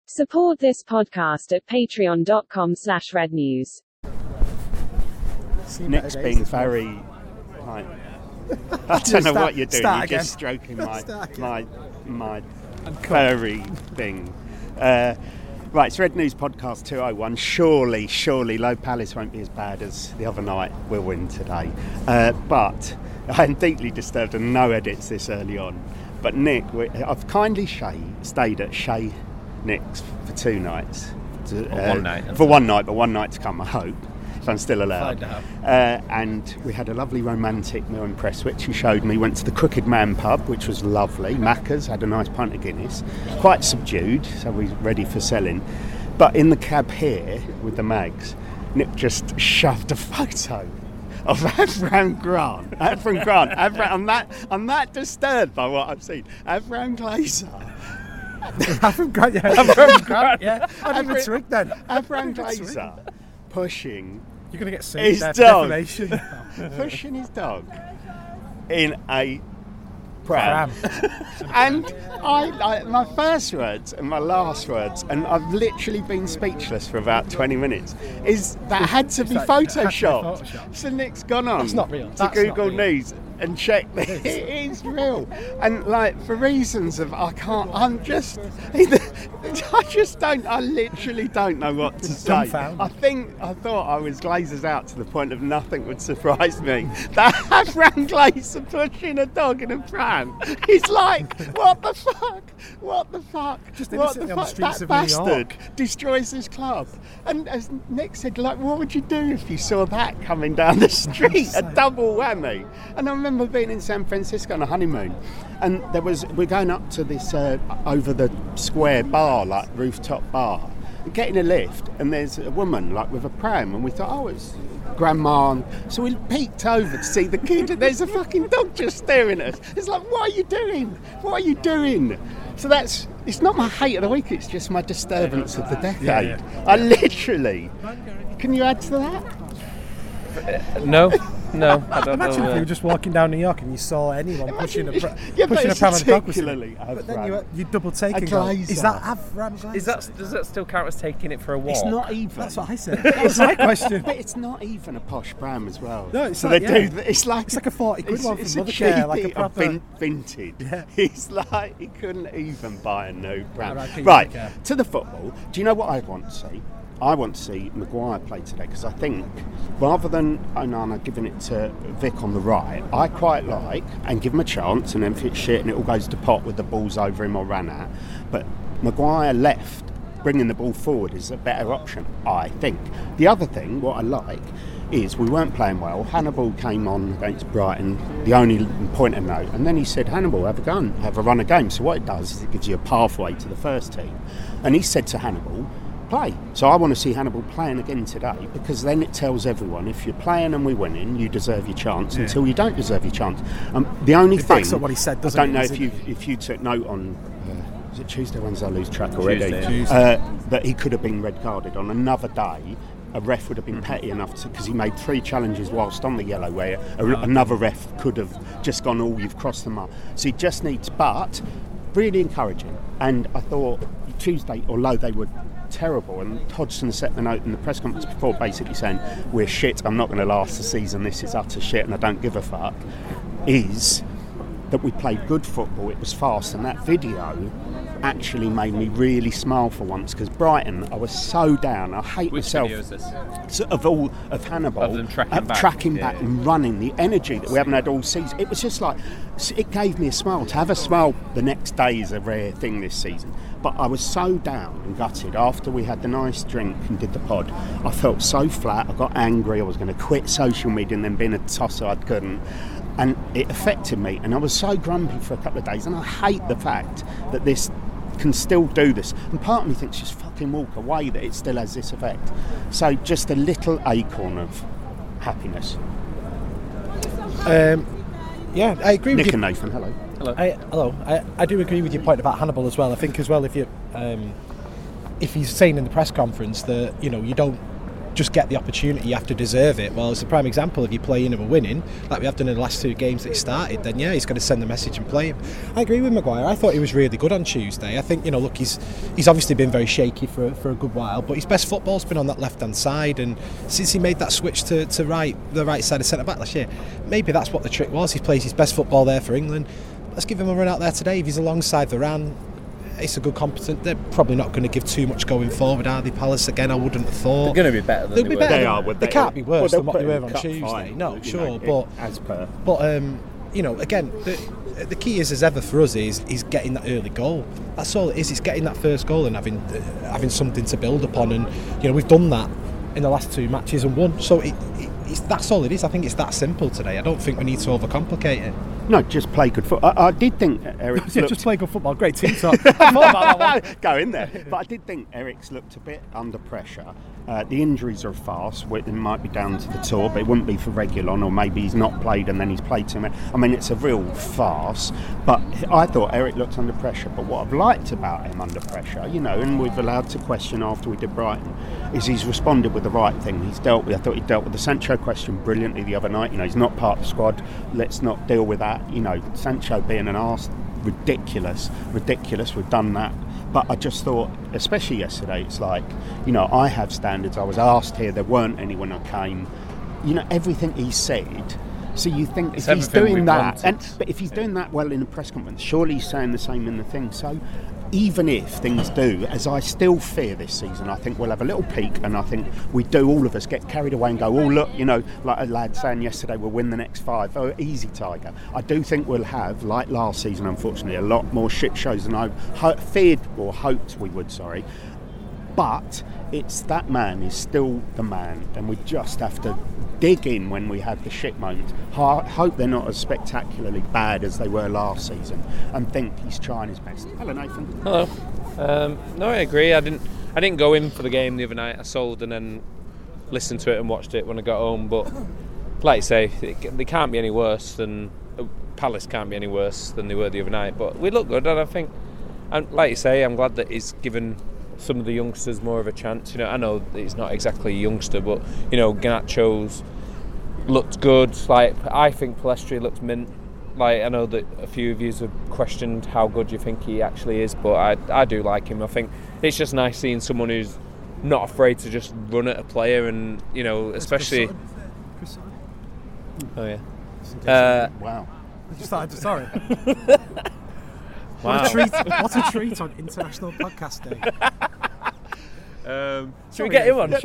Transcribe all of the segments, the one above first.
Support this podcast at patreon.com/rednews. Nick's being very, like, I don't know what you're doing. You're just stroking my furry thing. Right, it's Red News Podcast 201. Surely Low Palace won't be as bad as the other night. We'll win today. But I am deeply disturbed and no edits this early on. But Nick, I've kindly stayed at Shay Nick's for 2 nights. One night. For one night, but one night to come, I hope. If I'm still allowed. Find out. And we had a lovely romantic meal in Prestwich. He showed me, went to the Crooked Man pub, which was lovely. Macca's, had a nice pint of Guinness. Quite subdued, so we're ready for selling. But in the cab here with the mags, Nick just shoved a photo of Avram Grant. I'm that disturbed by what I've seen. Avram Glazer. Avram Grant, yeah. I didn't even twig then. Avram Glazer pushing. You're going to get sued his there dog. for defamation. Pushing his dog in a pram. And I my first words and my last words, and I've literally been speechless for about 20 minutes, is that had to be photoshopped. So Nick's gone on That's not real. to That's Google not real. News and checked that it is real. And like, for reasons of I literally don't know what to say. Dumbfounded. I thought I was Glazers out to the point of nothing would surprise me. That Avram Glazer pushing a dog in a pram. He's like, what the fuck? Just What innocently the on the fuck? streets That of New bastard York. destroys this club. And as Nick said, like, what would you do if you saw that coming down the street? A double whammy. And I remember being in San Francisco on a honeymoon, and we're going up to this over the square bar, like rooftop bar, and getting a lift, and there's a woman like with a pram, and we thought, oh, it's grandma. So we peeked over to see the kid, and there's a fucking dog just staring at us. It's like, what are you doing? So it's not my hate of the week, it's just my disturbance of the decade. Yeah. I literally, can you add to that? No, I don't Imagine know. if you were just walking down New York and you saw anyone pushing a pram it's and a dog was particularly but then you double take a and go, Glazer. is that Avram Glazer? Does that still count as taking it for a walk? It's not even. That's what I said. That's my question. But it's not even a posh pram as well. No, it's so not, they yeah. do. It's like a 40 quid one it's from a Mothercare, like a cheapie proper vintage. Yeah. He's like, he couldn't even buy a new pram. Right, Right, to the football. Do you know what I want to see? I want to see Maguire play today, because I think rather than Onana giving it to Vic on the right, I quite like, and give him a chance, and then if it's shit and it all goes to pot with the balls over him or ran at, but Maguire left, bringing the ball forward is a better option, I think. The other thing, what I like, is we weren't playing well. Hannibal came on against Brighton, the only point of note, and then he said, Hannibal, have a run a game. So what it does is it gives you a pathway to the first team. And he said to Hannibal, play. So I want to see Hannibal playing again today, because then it tells everyone, if you're playing and we're winning, you deserve your chance until you don't deserve your chance. The only thing, backs up what he said, I doesn't don't it? know Is if you took note on, is it Tuesday, Wednesday, I lose track already, Tuesday. that he could have been red carded on another day. A ref would have been petty enough to, because he made 3 challenges whilst on the yellow, where another ref could have just gone, oh, you've crossed the mark. So he just needs, but really encouraging. And I thought Tuesday, although they were terrible, and Hodgson set the note in the press conference before basically saying, we're shit, I'm not going to last the season, this is utter shit and I don't give a fuck, is that we played good football, it was fast, and that video actually made me really smile for once, because Brighton, I was so down, I hate Which myself. video is this? Of Hannibal, Of them tracking back. Yeah. And running, the energy that we haven't had all season. It was just like, it gave me a smile. To have a smile the next day is a rare thing this season. But I was so down and gutted after we had the nice drink and did the pod. I felt so flat, I got angry, I was going to quit social media, and then being a tosser I couldn't. And it affected me, and I was so grumpy for a couple of days, and I hate the fact that this can still do this, and part of me thinks just fucking walk away, that it still has this effect. So just a little acorn of happiness. Yeah, I agree with Nick you. and Nathan, hello. I do agree with your point about Hannibal as well. I think as well, if he's saying in the press conference that, you know, you don't just get the opportunity, you have to deserve it. Well, it's a prime example. If you're playing him and winning, like we have done in the last 2 games that he started, then yeah, he's going to send the message and play him. I agree with Maguire. I thought he was really good on Tuesday. I think, look, he's obviously been very shaky for a good while, but his best football's been on that left-hand side, and since he made that switch to the right side of centre-back last year, maybe that's what the trick was. He plays his best football there for England. Let's give him a run out there today. If he's alongside Varane, it's a good competent. They're probably not going to give too much going forward, are they? Palace again, I wouldn't have thought. They're going to be better than they were. They are. They can't be worse than what they were on Cup Tuesday. final, No, sure, but again, the key is, as ever for us, is getting that early goal. That's all it is. It's getting that first goal and having something to build upon. And we've done that in the last 2 matches and won. So that's all it is. I think it's that simple today. I don't think we need to overcomplicate it. No, just play good football. I did think Eric's looked... just play good football. Great team talk. Go in there. But I did think Eric's looked a bit under pressure. The injuries are fast. It might be down to the tour, but it wouldn't be for Reguilon, or maybe he's not played and then he's played too much. I mean, it's a real farce. But I thought Eric looked under pressure. But what I've liked about him under pressure, and we've allowed to question after we did Brighton, is he's responded with the right thing. I thought he dealt with the Sancho question brilliantly the other night. He's not part of the squad. Let's not deal with that. Sancho being an arse, ridiculous. We've done that. But I just thought, especially yesterday, it's like, I have standards. I was asked here, there weren't any when I came. Everything he said. So you think if he's doing that, but if he's doing that well in a press conference, surely he's saying the same in the thing. So even if things do, as I still fear this season, I think we'll have a little peak, and I think all of us get carried away and go, oh look, like a lad saying yesterday, we'll win the next 5. Oh, easy, Tiger. I do think we'll have, like last season, unfortunately, a lot more shit shows than I feared or hoped we would. But it's that man is still the man, and we just have to dig in when we have the shit moments. Hope they're not as spectacularly bad as they were last season, and think he's trying his best. Hello, Nathan. Hello. No, I agree. I didn't go in for the game the other night. I sold and then listened to it and watched it when I got home. But like you say, they can't be any worse than Palace. Can't be any worse than they were the other night. But we look good, and I think, and like you say, I'm glad that he's given some of the youngsters more of a chance. I know he's not exactly a youngster, but Garnacho's looked good. Like, I think Pellistri looked mint. Like, I know that a few of you have questioned how good you think he actually is, but I do like him. I think it's just nice seeing someone who's not afraid to just run at a player, and especially. Oh yeah. Wow. Sorry. Wow. What a treat on International Podcast Day. Should we get him on?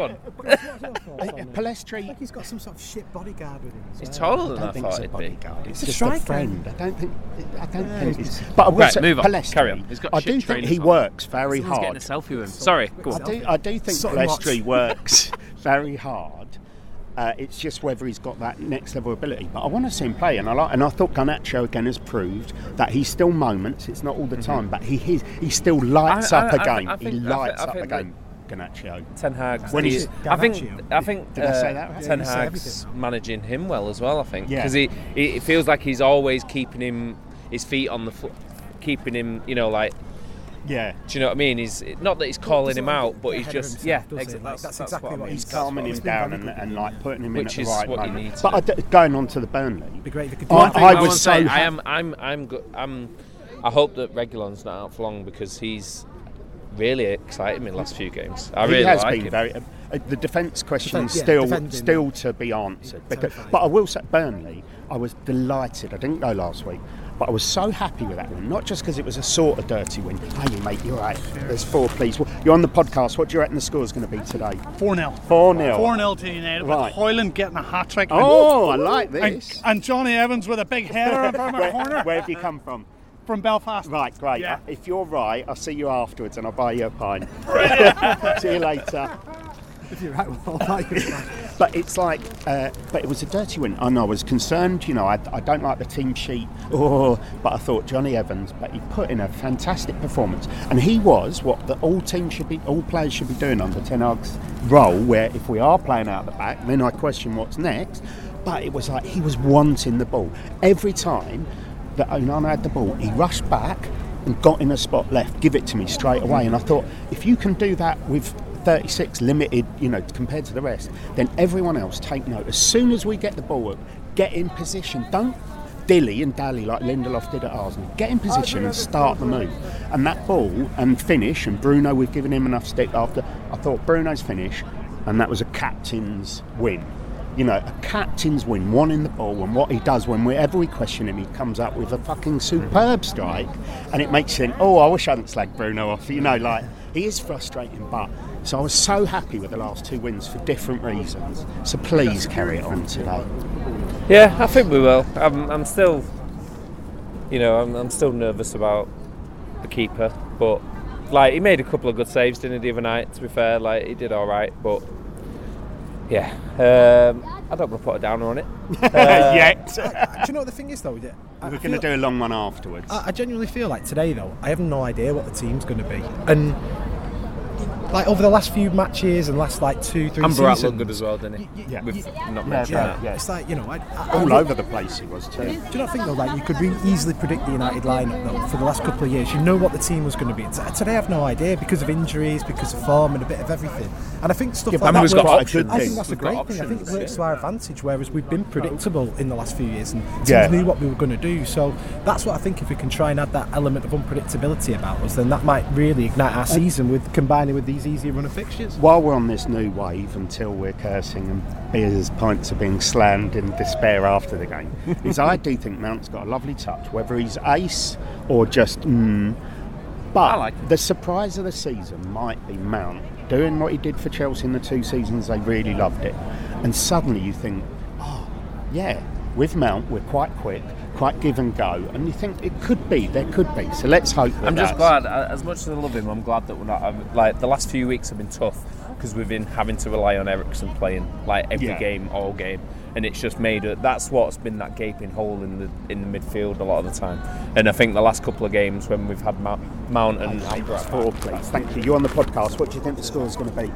Pellistri. I think he's got some sort of shit bodyguard with him. He's taller than I I think thought it's a it'd be. bodyguard. It's a just striker. a friend. I don't think it's. But I will say, move on. Pellistri, Carry on. He's got I shit do think trainers he on. works very Someone's hard. getting a selfie with him. Sorry, go on. I do think So Pellistri much. works very hard. It's just whether he's got that next level ability. But I want to see him play, and I thought Garnacho again has proved that he's still moments. It's not all the time, but he still lights up a game. He lights up a game. Garnacho. Ten Hag's. When he's I think Did I say that right? Ten you say Hag's managing him well as well. I think Yeah. because it feels like he's always keeping his feet on the floor, keeping him. Yeah. Do you know what I mean? He's not that he's calling him out, but he's just That's That's exactly what I what mean. He's calming him down and like putting him Which in is at the right what you moment. need to But going on to the Burnley. It'd be great if they could do I that. was so I happy. am good. I hope that Reguilon's not out for long because he's really excited me the last few games. I really he has like been him. very. The defence question defending. still to be answered. But I will say, Burnley, I was delighted. I didn't go last week, but I was so happy with that win. Not just because it was a sort of dirty win. Hey, mate, you're right. There's 4, please. Well, you're on the podcast. What do you reckon the score's going to be today? 4-0. 4-0. 4-0 to United. Right. With Hoyland getting a hat trick. Oh, I like this. And Johnny Evans with a big header in the corner Where have you come from? from Belfast. Right, great. Yeah. If you're right, I'll see you afterwards and I'll buy you a pint. See you later. If you're right, well, like it. But it's like, but it was a dirty win. I know, I was concerned, I don't like the team sheet, but I thought Johnny Evans, but he put in a fantastic performance. And he was what all players should be doing under Ten Hag's role, where if we are playing out the back, then I question what's next. But it was like he was wanting the ball. Every time that Onana had the ball, he rushed back and got in a spot left, give it to me straight away. And I thought, if you can do that with 36, limited, compared to the rest, then everyone else take note. As soon as we get the ball up, get in position. Don't dilly and dally like Lindelof did at Arsenal. Get in position and start the move. And that ball and finish, and Bruno, we've given him enough stick after. I thought Bruno's finish, and that was a captain's win. A captain's win, wanting the ball, and what he does whenever we question him, he comes up with a fucking superb strike, and it makes you think, oh, I wish I hadn't slagged Bruno off. He is frustrating, but so I was so happy with the last 2 wins for different reasons. So please carry it on today. Yeah, I think we will. I'm still, I'm still nervous about the keeper, but he made a couple of good saves, didn't he, the other night? To be fair, he did all right, but. Yeah, I don't want to put a downer on it. Yet. Do you know what the thing is, though? We're going to do a long one afterwards. I genuinely feel like today, though, I have no idea what the team's going to be. And over the last few matches and last 2-3 seasons, Ambarat looked good as well, didn't he? Yeah. We've not mentioned that. Yeah. It's all over the place he was too. Do you not think, though, you could really easily predict the United lineup, though, for the last couple of years? You know what the team was going to be. Today I have no idea, because of injuries, because of form, and a bit of everything. And I think stuff like that we've got options. I think that's a great thing. I think it works to our advantage, whereas we've been predictable in the last few years, and teams knew what we were going to do. So that's what I think, if we can try and add that element of unpredictability about us, then that might really ignite our season, with combining with these easier run of fixtures. While we're on this new wave, until we're cursing and beers pints are being slammed in despair after the game, is I do think Mount's got a lovely touch, whether he's ace or just but the surprise of the season might be Mount doing what he did for Chelsea in the 2 seasons they really loved it, and suddenly you think, oh yeah, with Mount we're quite quick, quite give and go, and you think there could be. So let's hope. I'm just glad, as much as I love him, I'm glad that we're not. The last few weeks have been tough because we've been having to rely on Eriksen playing every game, all game, and it's just made it. That's what's been that gaping hole in the midfield a lot of the time. And I think the last couple of games when we've had Mount and Ambarat, please. Thank you. You're on the podcast. What do you think the score is going to be?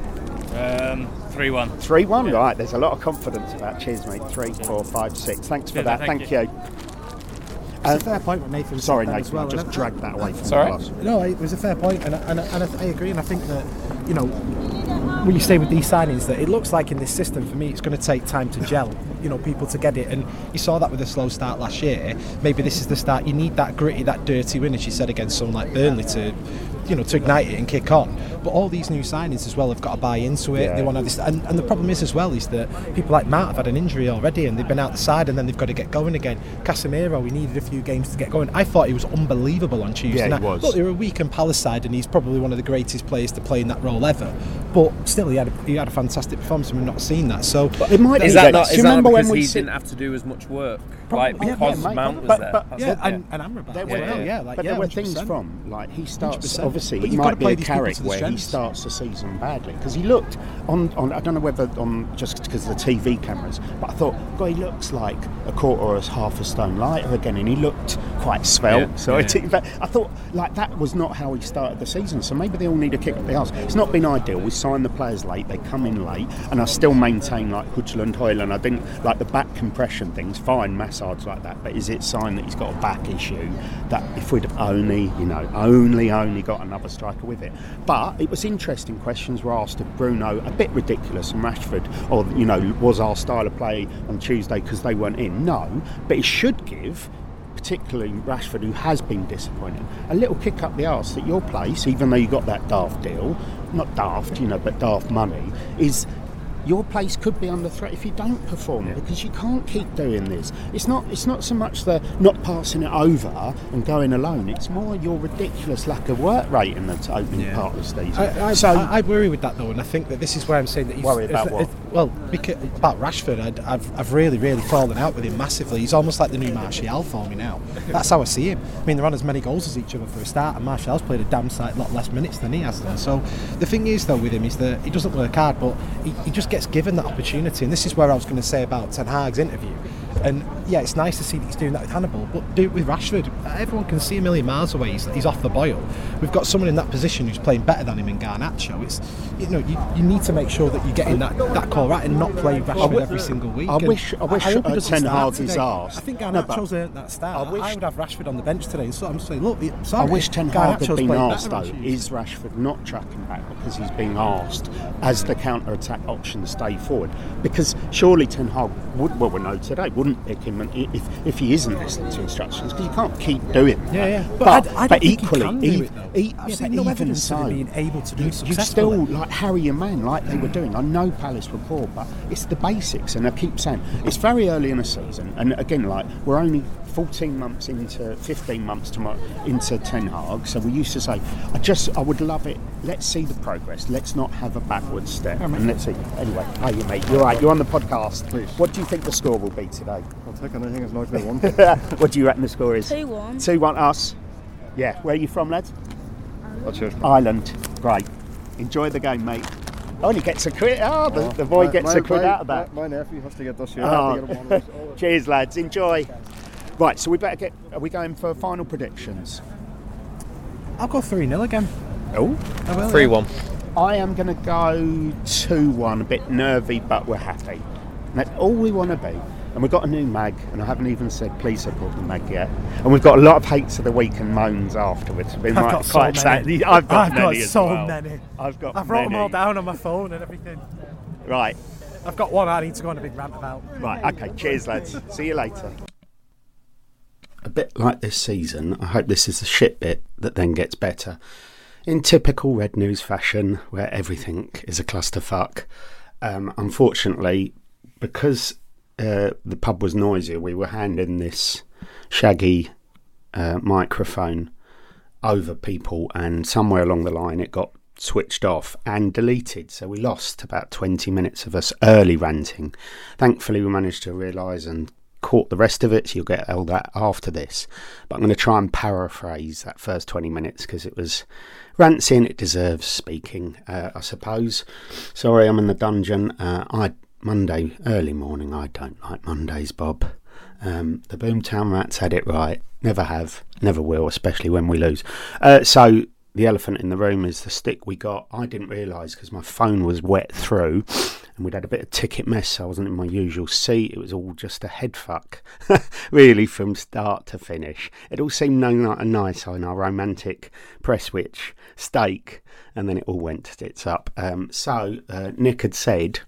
3-1. 3-1, right. There's a lot of confidence about. Cheers, mate. 3, 4, 5, 6. Thanks for that. Thank you. It's a fair point what Nathan sorry, said Nathan, as well. I just dragged that away from Sorry? us. No, it was a fair point, and I agree, and I think that, when you say with these signings, that it looks like in this system, for me, it's going to take time to gel, people to get it, and you saw that with a slow start last year. Maybe this is the start. You need that gritty, that dirty win, as you said, against someone like Burnley to ignite it and kick on. But all these new signings as well have got to buy into it. They want to have this, and the problem is as well is that people like Matt have had an injury already, and they've been out the side, and then they've got to get going again. Casemiro, he needed a few games to get going. I thought he was unbelievable on Tuesday. Yeah, he was. Look, they were a weak and Palace side, and he's probably one of the greatest players to play in that role ever. But still, he had a fantastic performance, and we've not seen that. So but it might is be that not because he didn't have to do as much work? Probably, Because Mount was there. and Amrabat as well. But there were 100%. things from, he starts, 100%. obviously, But he you've got might to be play a these people character to the where he strengths. starts the season badly, because he looked on I don't know whether on just because of the TV cameras, but I thought, God, he looks like a quarter or half a stone lighter again, and he looked quite svelte. I thought that was not how he started the season, so maybe they all need a kick up the arse. It's not been ideal. We signed the players late, they come in late, and I still maintain Hudson Højlund, I didn't like the back compression things, fine, massage like that, but is it a sign that he's got a back issue, that if we'd have only got another striker with it? But it was interesting. Questions were asked of Bruno, a bit ridiculous, and Rashford, or was our style of play on Tuesday because they weren't in? No, but it should give, particularly Rashford, who has been disappointing, a little kick up the arse that your place, even though you got that daft deal, not daft, but daft money, is your place could be under threat if you don't perform, because you can't keep doing this. It's not so much the not passing it over and going alone. It's more your ridiculous lack of work rate in the opening part of the season. I worry with that though, and I think that this is where I'm saying that he's worry about what? About Rashford, I've really fallen out with him massively. He's almost like the new Martial for me now. That's how I see him. I mean, they're on as many goals as each other for a start, and Martial's played a damn sight lot less minutes than he has done. So the thing is though with him is that he doesn't work hard, but he just gets given that opportunity. And this is where I was going to say about Ten Hag's interview. And yeah, it's nice to see that he's doing that with Hannibal, but do it with Rashford. Everyone can see a million miles away he's off the boil. We've got someone in that position who's playing better than him in Garnacho. It's you need to make sure that you're getting that call right and not play Rashford every single week. I wish Ten Hag is asked. I think Garnacho's earned that start. I would have Rashford on the bench today. So I'm saying, look, sorry, I wish Ten Hag had been asked though, Rashford. is Rashford not tracking back because he's being asked as the counter-attack option to stay forward? Because surely Ten Hag would, well we know today, wouldn't pick him if he isn't listening to instructions, because you can't keep doing that. Yeah. But I don't think equally, he can do it, though. No even evidence so, of him being able to do it you successfully. still harry your man like they were doing. I know Palace were poor, but it's the basics, and I keep saying it's very early in the season, and again, we're only 14 months into 15 months into Ten Hag, so we used to say I would love it, let's see the progress, let's not have a backward step, and let's see. Anyway, how you mate, you're right, you're on the podcast. Please. What do you think the score will be today? I'll take anything as long as they want. What do you reckon the score is? 2-1. 2-1 us. Yeah, where are you from, lads? What's yours? Ireland. Great. Enjoy the game, mate. Oh, and he gets a quid. The boy gets a quid out of that. My nephew has to get this year. Cheers, lads. Enjoy. Right, so we better get. Are we going for final predictions? I'll go 3-0 again. Oh, I will. 3-1. I am going to go 2-1. A bit nervy, but we're happy. And that's all we want to be. And we've got a new mag, and I haven't even said please support the mag yet. And we've got a lot of hates of the week and moans afterwards. I've got so many. I've got many as so well. many. I've wrote them all down on my phone and everything. Right. I've got one I need to go on a big rant about. Right, okay, cheers lads. See you later. A bit like this season, I hope this is the shit bit that then gets better. In typical Red News fashion, where everything is a clusterfuck. Unfortunately, because the pub was noisier, we were handing this shaggy microphone over people, and somewhere along the line it got switched off and deleted, so we lost about 20 minutes of us early ranting. Thankfully we managed to realise and caught the rest of it, so you'll get all that after this, but I'm going to try and paraphrase that first 20 minutes because it was rancy and it deserves speaking, I suppose. Sorry, I'm in the dungeon. Monday early morning, I don't like Mondays, Bob. The Boomtown Rats had it right. Never have, never will, especially when we lose. So the elephant in the room is the stick we got. I didn't realise because my phone was wet through and we'd had a bit of ticket mess, so I wasn't in my usual seat. It was all just a head fuck, really, from start to finish. It all seemed nice on our romantic Prestwich steak, and then it all went to tits up. So Nick had said,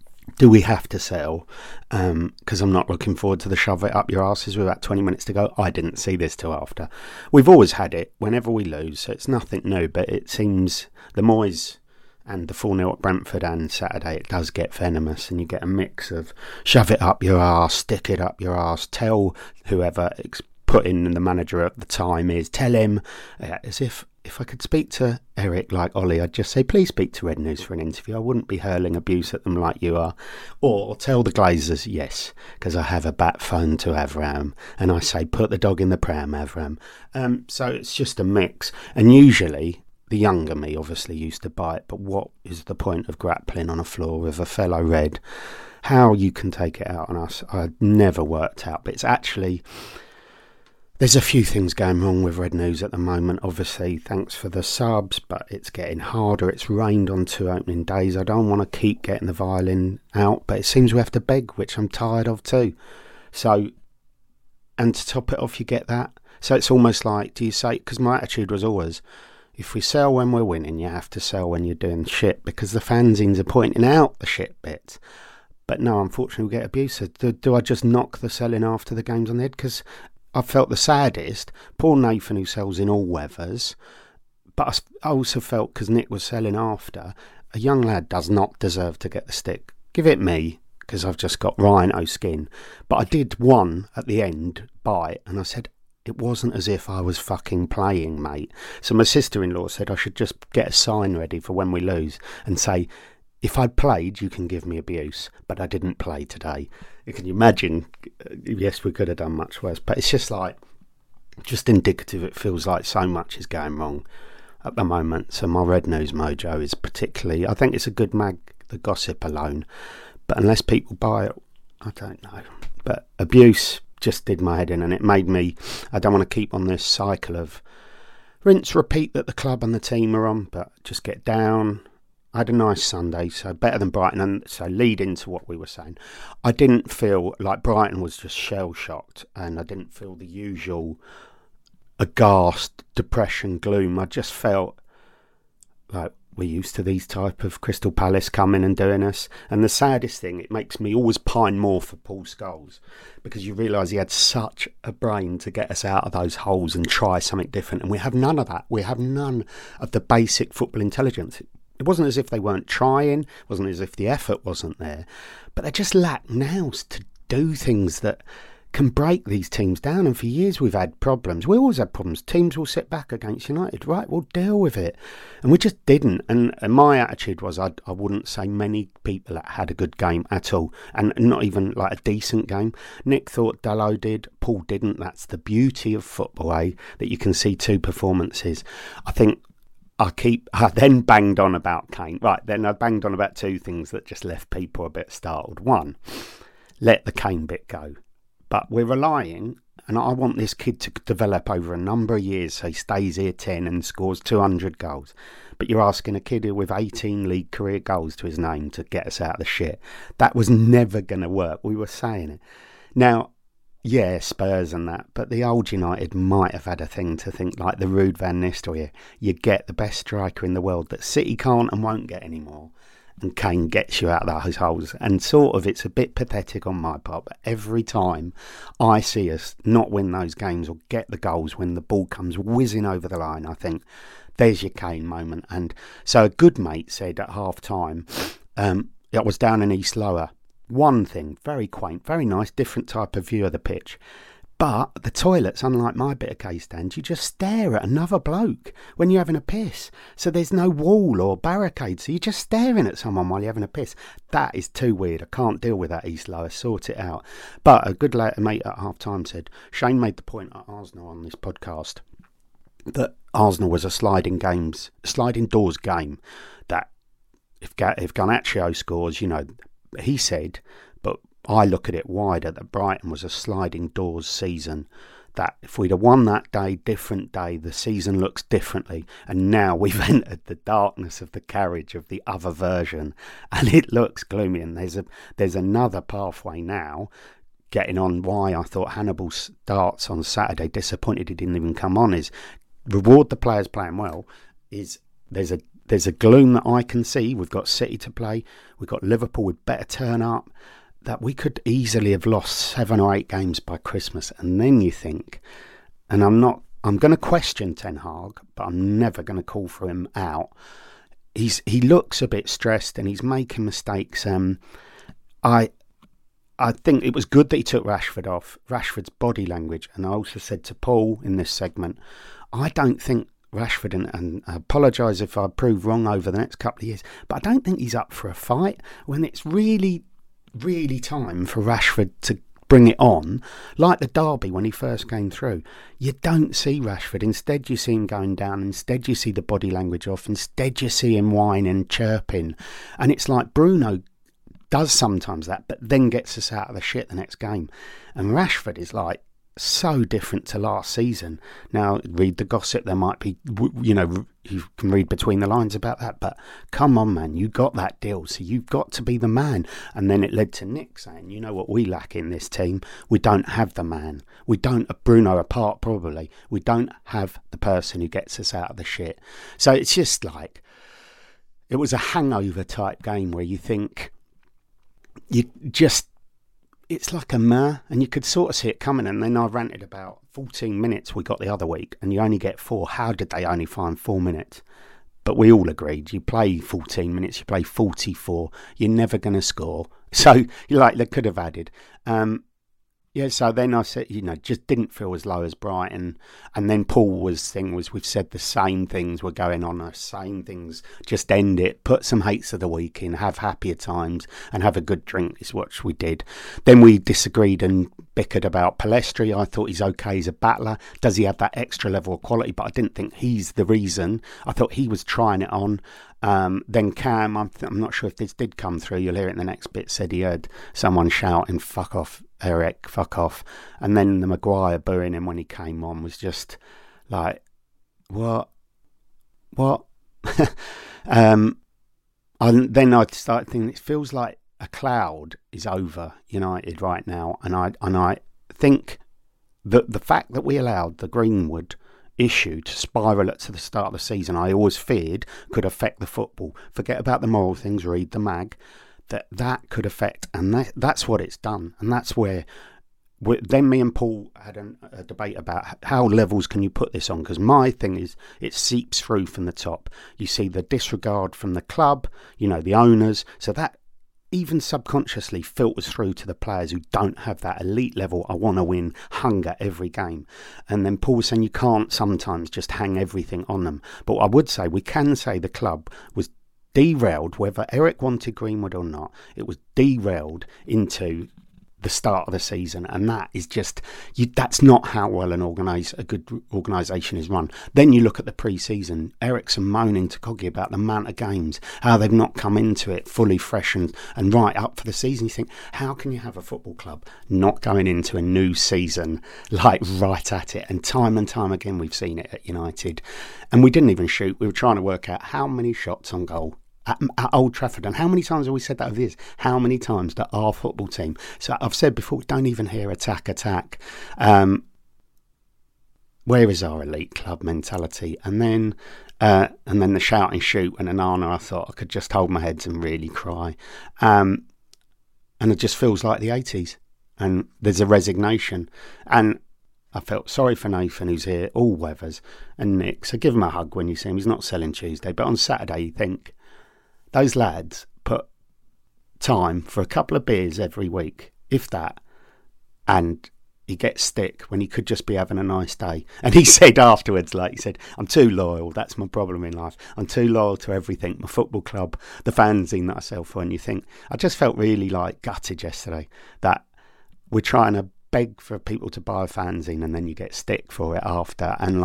do we have to sell? Because I'm not looking forward to the shove it up your asses with about 20 minutes to go. I didn't see this till after. We've always had it whenever we lose, so it's nothing new, but it seems the Moyes and the 4-0 at Brentford and Saturday, it does get venomous, and you get a mix of shove it up your arse, stick it up your arse, tell whoever put in the manager at the time is, tell him, as if I could speak to Eric like Ollie, I'd just say, please speak to Red News for an interview. I wouldn't be hurling abuse at them like you are. Or tell the Glazers, yes, because I have a bat phone to Avram, and I say, put the dog in the pram, Avram. So it's just a mix. And usually, the younger me obviously used to bite, but what is the point of grappling on a floor with a fellow Red? How you can take it out on us, I never worked out. But it's actually... there's a few things going wrong with Red News at the moment. Obviously, thanks for the subs, but it's getting harder. It's rained on 2 opening days. I don't want to keep getting the violin out, but it seems we have to beg, which I'm tired of too. So, and to top it off, you get that. So it's almost like, do you say, because my attitude was always, if we sell when we're winning, you have to sell when you're doing shit, because the fanzines are pointing out the shit bits. But no, unfortunately, we get abuse. So do I just knock the selling after the games on the head? Because I felt the saddest. Poor Nathan, who sells in all weathers. But I also felt, because Nick was selling after, a young lad does not deserve to get the stick. Give it me, because I've just got rhino skin. But I did one at the end bite, and I said, it wasn't as if I was fucking playing, mate. So my sister-in-law said I should just get a sign ready for when we lose and say, if I'd played, you can give me abuse, but I didn't play today. You can imagine, yes, we could have done much worse, but it's just like, just indicative. It feels like so much is going wrong at the moment. So my Red News mojo is particularly, I think it's a good mag, the gossip alone, but unless people buy it, I don't know. But abuse just did my head in, and it made me, I don't want to keep on this cycle of rinse, repeat that the club and the team are on, but just get down. I had a nice Sunday, so better than Brighton, and so lead into what we were saying. I didn't feel like Brighton was just shell-shocked, and I didn't feel the usual aghast, depression, gloom. I just felt like we're used to these type of Crystal Palace coming and doing us. And the saddest thing, it makes me always pine more for Paul Scholes, because you realise he had such a brain to get us out of those holes and try something different. And we have none of that. We have none of the basic football intelligence. It wasn't as if they weren't trying. It wasn't as if the effort wasn't there. But they just lack nous to do things that can break these teams down. And for years we've had problems. We always had problems. Teams will sit back against United. Right, we'll deal with it. And we just didn't. And my attitude was I wouldn't say many people that had a good game at all. And not even like a decent game. Nick thought Dalot did. Paul didn't. That's the beauty of football, that you can see two performances. I think I then banged on about Kane. Right, then I banged on about two things that just left people a bit startled. One, let the Kane bit go. But we're relying, and I want this kid to develop over a number of years so he stays here 10 and scores 200 goals. But you're asking a kid with 18 league career goals to his name to get us out of the shit. That was never going to work. We were saying it. Now, yeah, Spurs and that, but the old United might have had a thing to think like the Ruud van Nistelrooy. You get the best striker in the world that City can't and won't get anymore. And Kane gets you out of those holes. And sort of, it's a bit pathetic on my part, but every time I see us not win those games or get the goals when the ball comes whizzing over the line, I think, there's your Kane moment. And so a good mate said at half-time, I was down in East Lower. One thing, very quaint, very nice, different type of view of the pitch. But the toilets, unlike my bit of K-stand, you just stare at another bloke when you're having a piss. So there's no wall or barricade, so you're just staring at someone while you're having a piss. That is too weird. I can't deal with that, East Lower. Sort it out. But a good mate at half-time said, Shane made the point at Arsenal on this podcast, that Arsenal was a sliding doors game, that if Garnacho scores, he said, but I look at it wider, that Brighton was a sliding doors season, that if we'd have won that day, different day, the season looks differently. And now we've entered the darkness of the carriage of the other version, and it looks gloomy. And there's another pathway now, getting on why I thought Hannibal starts on Saturday, disappointed he didn't even come on, is reward the players playing well. There's a gloom that I can see. We've got City to play. We've got Liverpool with better turn up. That we could easily have lost 7 or 8 games by Christmas. And then you think, and I'm going to question Ten Hag, but I'm never going to call for him out. He looks a bit stressed and he's making mistakes. I think it was good that he took Rashford off. Rashford's body language. And I also said to Paul in this segment, I don't think Rashford, and I apologise if I prove wrong over the next couple of years, but I don't think he's up for a fight when it's really time for Rashford to bring it on, like the derby when he first came through. You don't see Rashford. Instead you see him going down. Instead you see the body language off. Instead you see him whining, chirping. And it's like Bruno does sometimes that, but then gets us out of the shit the next game. And Rashford is like so different to last season. Now, read the gossip. There might be, you can read between the lines about that, but come on, man, you got that deal, so you've got to be the man. And then it led to Nick saying, you know what we lack in this team? We don't have the man. We don't, Bruno apart probably, we don't have the person who gets us out of the shit. So it's just like, it was a hangover type game where you think, it's like a meh, and you could sort of see it coming. And then I ranted about 14 minutes we got the other week, and you only get 4. How did they only find 4 minutes? But we all agreed, you play 14 minutes, you play 44, you're never going to score. So, they could have added. So then I said, just didn't feel as low as Brighton. And then Paul's thing was, we've said the same things were going on, the same things, just end it, put some hates of the week in, have happier times and have a good drink is what we did. Then we disagreed and bickered about Pellistri. I thought he's okay as a battler. Does he have that extra level of quality? But I didn't think he's the reason. I thought he was trying it on. Then Cam, I'm not sure if this did come through, you'll hear it in the next bit, said he heard someone shouting, "Fuck off, Eric, fuck off." And then the Maguire booing him when he came on was just like, what? And then I started thinking, it feels like a cloud is over United right now, and I think that the fact that we allowed the Greenwood issue to spiral to the start of the season, I always feared could affect the football. Forget about the moral things, read the mag, that could affect, and that's what it's done, and that's where. Then me and Paul had a debate about how levels can you put this on, because my thing is it seeps through from the top. You see the disregard from the club, the owners, so that even subconsciously filters through to the players who don't have that elite level, I want to win, hunger every game. And then Paul was saying you can't sometimes just hang everything on them. But I would say we can say the club was derailed, whether Eric wanted Greenwood or not, it was derailed into the start of the season, and that is just that's not how well a good organisation is run. Then you look at the pre-season, Ericsson moaning to Coggy about the amount of games, how they've not come into it fully fresh and right up for the season. You think, how can you have a football club not going into a new season like right at it? And time again we've seen it at United, and we didn't even shoot. We were trying to work out how many shots on goal at Old Trafford, and how many times have we said that of this? How many times that our football team? So I've said before, we don't even hear attack. Where is our elite club mentality? And then the shout and shoot and Onana, I thought I could just hold my head and really cry, and it just feels like the 80s, and there's a resignation, and I felt sorry for Nathan, who's here all weathers, and Nick, so give him a hug when you see him. He's not selling Tuesday, but on Saturday you think, those lads put time for a couple of beers every week, if that, and he gets stick when he could just be having a nice day. And he said afterwards, I'm too loyal, that's my problem in life. I'm too loyal to everything, my football club, the fanzine that I sell for. And you think, I just felt really gutted yesterday that we're trying to beg for people to buy a fanzine and then you get stick for it after, and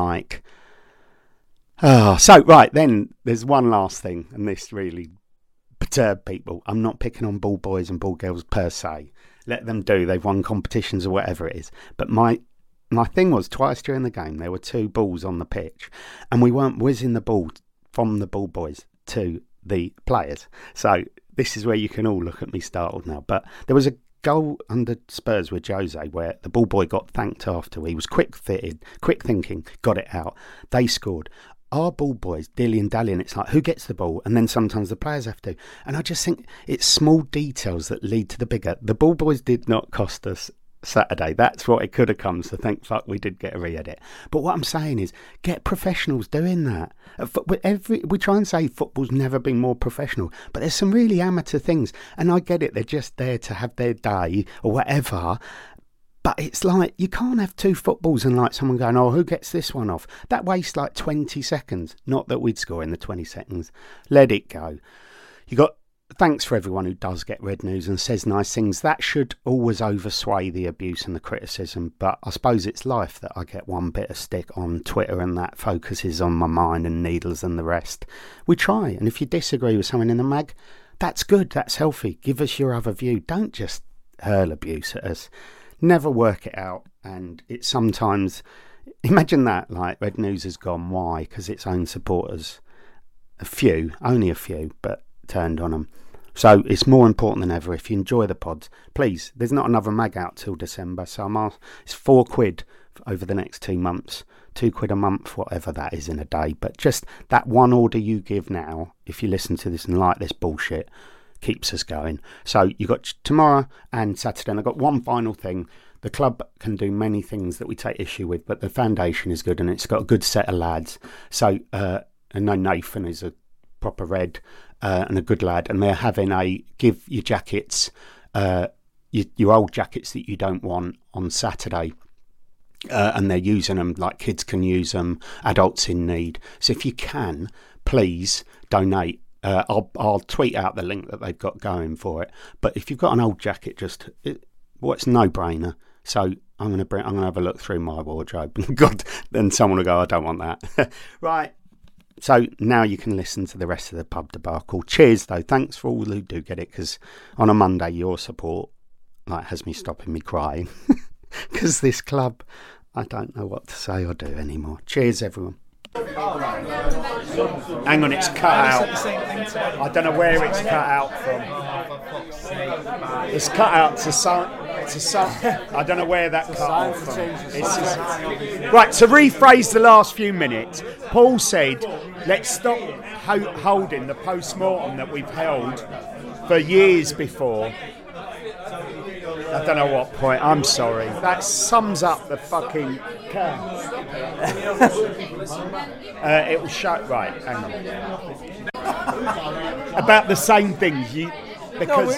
then there's one last thing, and this really perturbed people. I'm not picking on ball boys and ball girls per se. Let them do. They've won competitions or whatever it is. But my thing was, twice during the game, there were two balls on the pitch, and we weren't whizzing the ball from the ball boys to the players. So this is where you can all look at me startled now. But there was a goal under Spurs with Jose where the ball boy got thanked after. He was quick thinking, got it out. They scored. Our ball boys dilly and dally, and it's like, who gets the ball? And then sometimes the players have to. And I just think it's small details that lead to the bigger. The ball boys did not cost us Saturday. That's what it could have come. So thank fuck we did get a re-edit. But what I'm saying is, get professionals doing that. We try and say football's never been more professional, but there's some really amateur things. And I get it. They're just there to have their day or whatever. But it's like, you can't have two footballs and someone going, oh, who gets this one off? That wastes 20 seconds. Not that we'd score in the 20 seconds. Let it go. Thanks for everyone who does get Red News and says nice things. That should always oversway the abuse and the criticism. But I suppose it's life that I get one bit of stick on Twitter and that focuses on my mind and needles and the rest. We try. And if you disagree with someone in the mag, that's good. That's healthy. Give us your other view. Don't just hurl abuse at us. Never work it out, and it's sometimes, imagine that, Red News has gone, why? Because its own supporters, only a few, but turned on them. So it's more important than ever, if you enjoy the pods, please, there's not another mag out till December, so it's £4 over the next 2 months, £2 a month, whatever that is in a day, but just that one order you give now, if you listen to this and like this bullshit, keeps us going. So you got tomorrow and Saturday, and I've got one final thing. The club can do many things that we take issue with, but the foundation is good and it's got a good set of lads. So I know Nathan is a proper Red and a good lad, and they're having a give your jackets, your old jackets that you don't want on Saturday, and they're using them like kids can use them, adults in need. So if you can, please donate. I'll tweet out the link that they've got going for it. But if you've got an old jacket, it's a no-brainer. So I'm going to have a look through my wardrobe. God, then someone will go, I don't want that. Right. So now you can listen to the rest of the pub debacle. Cheers, though. Thanks for all who do get it, because on a Monday, your support has me stopping me crying. Because this club, I don't know what to say or do anymore. Cheers, everyone. Hang on, it's cut out. I don't know where it's cut out from. It's cut out to some. I don't know where that cut out from. Right, to rephrase the last few minutes, Paul said, let's stop holding the post-mortem that we've held for years before. I don't know what point. I'm sorry. That sums up the fucking cast. It will show. Right, hang on. About the same things. Because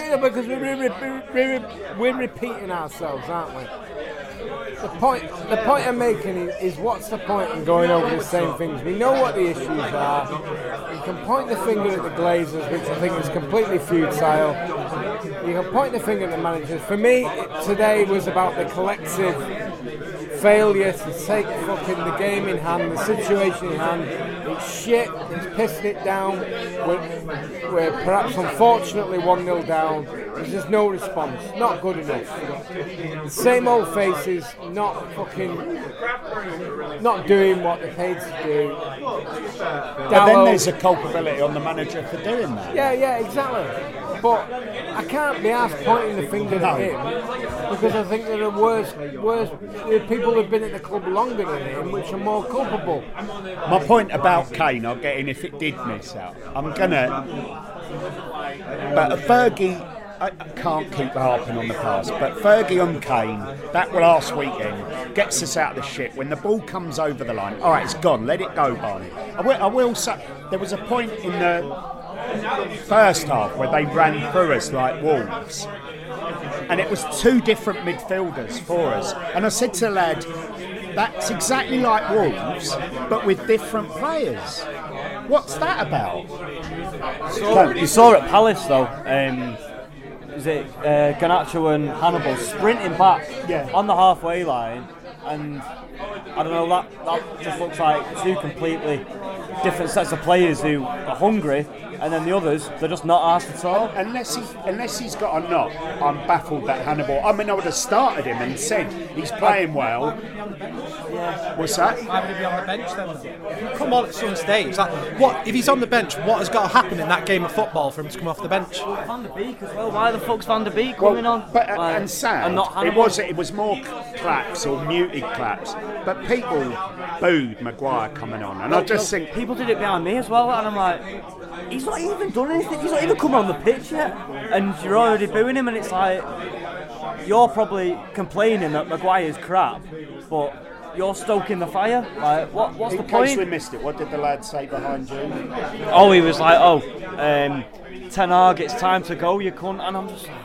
we're repeating ourselves, aren't we? The point I'm making is what's the point in going over the same things? We know what the issues are. You can point the finger at the Glazers, which I think is completely futile. You can point the finger at the managers. For me, today was about the collective failure to take fucking the game in hand, the situation in hand. It's shit, it's pissing it down. We're perhaps unfortunately 1-0 down. There's just no response. Not good enough. The same old faces, not doing what they're paid to do. But then there's a culpability on the manager for doing that. Yeah, exactly. But I can't be asked pointing the finger at him, because I think there are worse people who've been at the club longer than him, which are more culpable. My point about Kane, I'll get in if it did miss out. But Fergie, I can't keep harping on the past, but Fergie on Kane, that last weekend, gets us out of the shit. When the ball comes over the line, all right, it's gone, let it go, Barney. I will say, there was a point in the first half where they ran through us like wolves, and it was two different midfielders for us. And I said to the lad, that's exactly like Wolves, but with different players. What's that about? You saw at Palace though. Is it Garnacho and Hannibal sprinting back on the halfway line, and I don't know, that just looks like two completely different sets of players who are hungry, and then the others, they're just not asked at all. Unless he's got a knock, I'm baffled that Hannibal. I mean, I would have started him and said he's playing well. Yeah. What's that? Why would he be on the bench then? If you come on at some stage, what if he's on the bench? What has got to happen in that game of football for him to come off the bench? Van der Beek as well. Why the fuck's Van der Beek coming on? But and sad. And not Hannibal. It was more claps or muted claps, but people booed Maguire coming on, and I just think people did it behind me as well, and I'm like, he's not even done anything. He's not even come on the pitch yet, and you're already booing him, and it's like, you're probably complaining that Maguire's crap, but you're stoking the fire. Like, what's the point? In case we missed it, what did the lad say behind you? Oh, he was like, Ten Hag, it's time to go, you cunt, and I'm just like,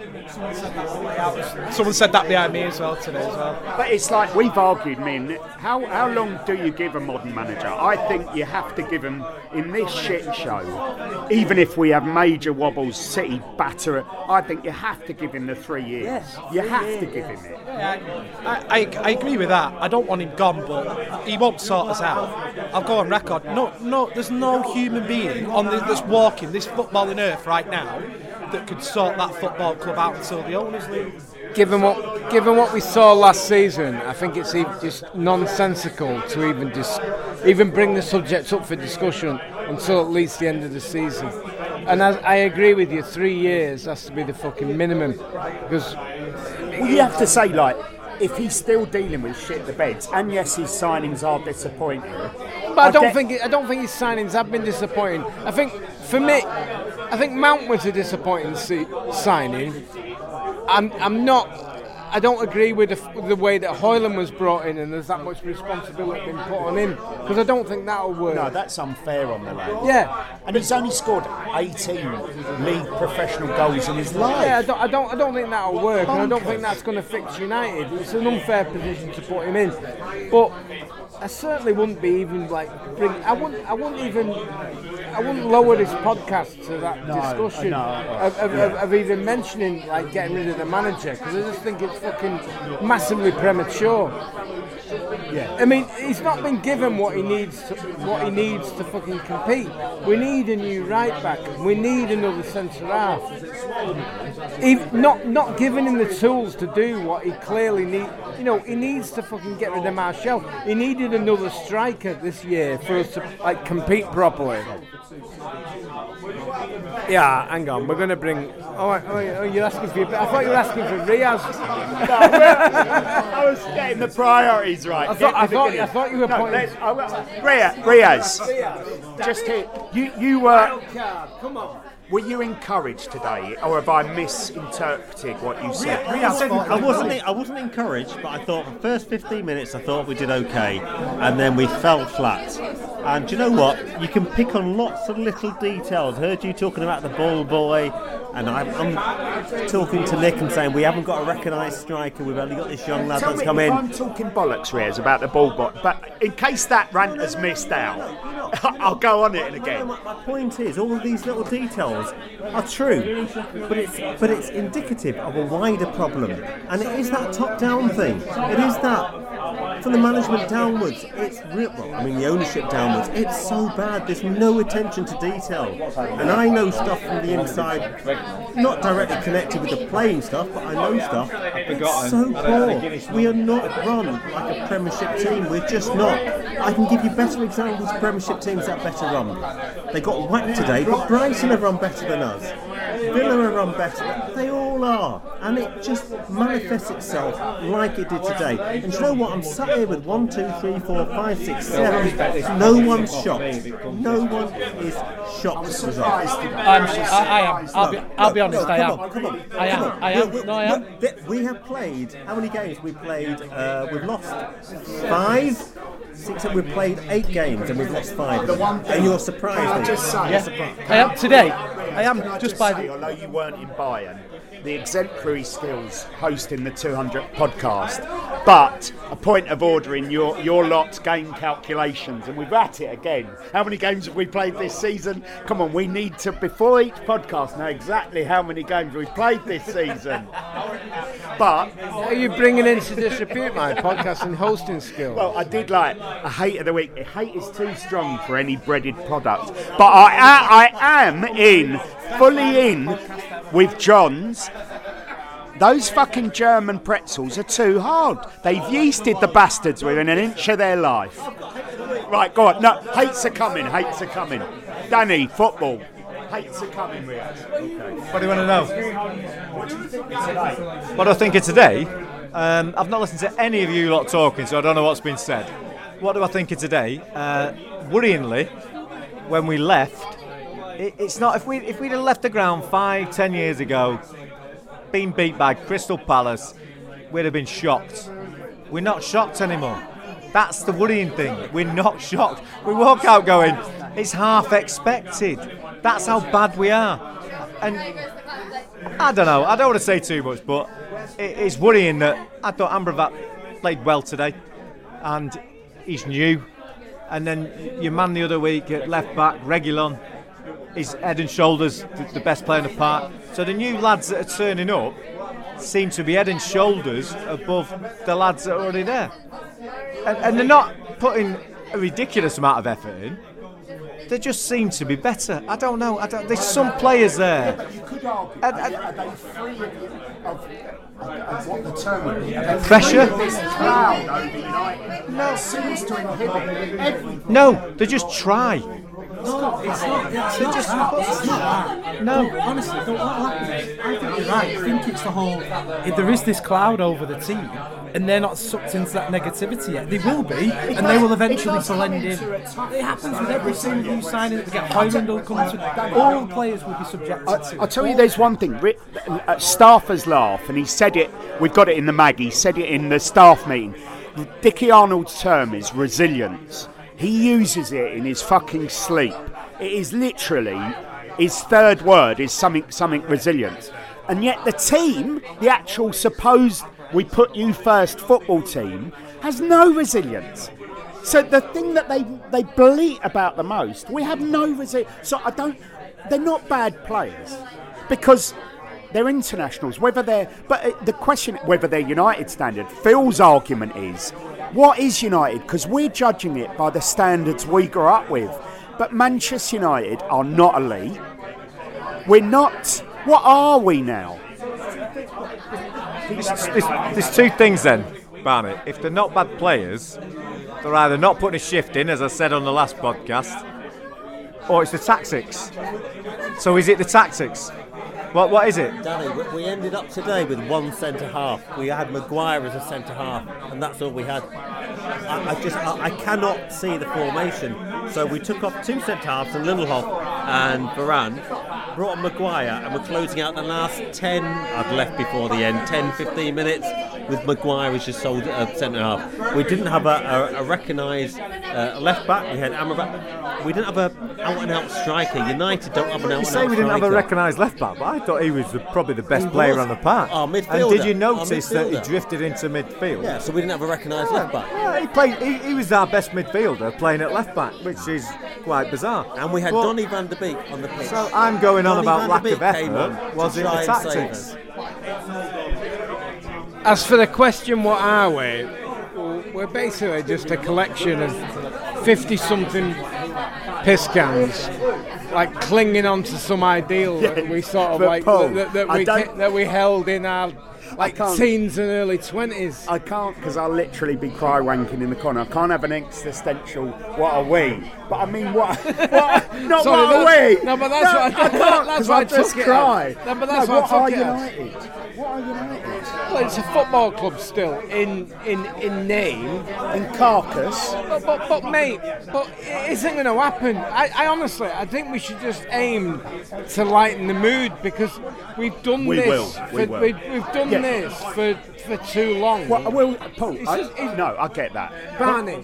someone said that behind me as well today as well. But it's like, we've argued, how long do you give a modern manager? I think you have to give him, in this shit show, even if we have major wobbles, City batter, I think you have to give him the 3 years. Yes. You have to give him it. I agree with that. I don't want him gone, but he won't sort us out. I'll go on record. No, there's no human being on that's walking this footballing earth right now that could sort that football club out until the owners leave. Given what we saw last season, I think it's just nonsensical to even bring the subject up for discussion until at least the end of the season. And I agree with you, 3 years has to be the fucking minimum, because you have to say, like, if he's still dealing with shit at the beds, and yes, his signings are disappointing. But I don't think his signings have been disappointing. I think for me, Mount was a disappointing signing. I don't agree with the way that Højlund was brought in, and there's that much responsibility been put on him, because I don't think that'll work. No, that's unfair on the lad. Yeah, and he's only scored 18 league professional goals in his life. Yeah, I don't think that'll work, and I don't think that's going to fix United. It's an unfair position to put him in, but I certainly wouldn't be even like I wouldn't lower this podcast to that discussion of even mentioning like getting rid of the manager, because I just think it's fucking massively premature. I mean, he's not been given what he needs to fucking compete. We need a new right back. We need another centre half. Not giving him the tools to do what he clearly needs. You know, he needs to fucking get rid of Martial. He needed another striker this year for us to compete properly. Yeah, hang on. We're going to bring. Oh, you're asking for. I thought you were asking for Riaz. I was getting the priorities right. I thought you were pointing. Riaz, just here. You were. Come on. Were you encouraged today, or have I misinterpreted what you said? I wasn't encouraged, but I thought the first 15 minutes I thought we did okay, and then we fell flat. And do you know what? You can pick on lots of little details. I heard you talking about the ball boy, and I'm talking to Nick and saying we haven't got a recognised striker. We've only got this young lad that's come in. I'm talking bollocks, Riaz, about the ball boy, but in case that rant has missed out, I'll go on it again. My point is, all of these little details are true, but it's indicative of a wider problem, and it is that top-down thing. It is that from the management downwards. It's real. Well, I mean, the ownership downwards. It's so bad. There's no attention to detail, and I know stuff from the inside, not directly connected with the playing stuff, but I know stuff. It's so poor. We are not run like a Premiership team. We're just not. I can give you better examples of Premiership teams that better run. They got whacked today, but Brighton have run better than us. Villa have run better. They all are. And it just manifests itself like it did today. And you know what? I'm sat here with 1, 2, 3, 4, 5, 6, 7. No one's shocked. No one is shocked. I am. I'll be honest, I am. Come on. I am. We have played, how many games? We've lost 5. 6, we've played 8 games and we've lost 5. And you're surprised. I am today. I am just by the. Although you weren't in Bayern, the exemplary skills hosting the 200 podcast, but a point of order in your lot's game calculations, and we've at it again. How many games have we played this season? Come on, we need to, before each podcast, know exactly how many games we've played this season. But are you bringing into disrepute my podcast and hosting skills? Well, I did like a hate of the week. Hate is too strong for any breaded product, but I am fully in with John's. Those fucking German pretzels are too hard. They've yeasted the bastards within an inch of their life. Right, go on. No, hates are coming. Danny, football. Hates are coming, Riaz. Okay. What do you want to know? What do you think of today? What do I think of today? I've not listened to any of you lot talking, so I don't know what's been said. What do I think of today? Worryingly, when we left, it's not. If we'd have left the ground 5-10 years ago, been beat by Crystal Palace, we'd have been shocked. We're not shocked anymore. That's the worrying thing. We're not shocked. We walk out going, it's half expected. That's how bad we are. And I don't know. I don't want to say too much, but it's worrying that I thought Amrabat played well today, and he's new. And then your man the other week at left back, Reguilon, is head and shoulders the best player in the park. So the new lads that are turning up seem to be head and shoulders above the lads that are already there. And they're not putting a ridiculous amount of effort in. They just seem to be better. I don't know. There's some players there. You could argue, are they free of what the term would be? Pressure? This cloud over United. No, seems to inhibit everything. No, they just try. No, it's not. It's not. No. Honestly, what happens? I think you're right. I think it's the whole. There is this cloud over the team, and they're not sucked into that negativity yet. They will be, and they will eventually blend in. It happens with every single new signing that they get. Highland will come to. All players will be subjected to. I'll tell you, there's one thing. Staffers laugh, and he said it. We've got it in the mag. He said it in the staff meeting. Dickie Arnold's term is resilience. He uses it in his fucking sleep. It is literally his third word is something resilience. And yet the team, the actual supposed we put you first football team, has no resilience. So the thing that they bleat about the most, we have no resilience. So they're not bad players because they're internationals. But the question whether they're United standard, Phil's argument is, what is United? Because we're judging it by the standards we grew up with. But Manchester United are not elite. We're not. What are we now? There's two things then, Barney. If they're not bad players, they're either not putting a shift in, as I said on the last podcast, or it's the tactics. So is it the tactics? What is it? Danny, we ended up today with one centre half. We had Maguire as a centre half, and that's all we had. I cannot see the formation. So we took off two centre halves, and Lindelof and Varane, brought on Maguire, and we're closing out the last 10, I've left before the end, 10, 15 minutes with Maguire as your sole centre half. We didn't have a recognised left back. We had Amrabat. We didn't have a out and out striker. United don't have an out and out striker. You say we didn't have a recognised left back, but I thought he was probably the best player on the park. Our midfielder. And did you notice that he drifted into midfield? Yeah, so we didn't have a recognised left back. Yeah, he was our best midfielder playing at left back, which is quite bizarre. And we had Donny van der Beek on the pitch. So I'm going on about lack of effort. Was it the tactics? As for the question, what are we? We're basically just a collection of 50-something piss cans, like clinging on to some ideal that we sort of like Paul, that we held in our teens and early 20s. I can't, because I'll literally be cry wanking in the corner. I can't have an existential what are we? But I mean what not Sorry, what are we? No, but that's what I can't, because I just cry. No, but that's what I are took United? What are United? Well, it's a football club still, in name. In carcass. But mate, it isn't going to happen. I honestly, I think we should just aim to lighten the mood, because we've done We this. will. We've done this for too long. Well, Paul, no, I get that. Barney.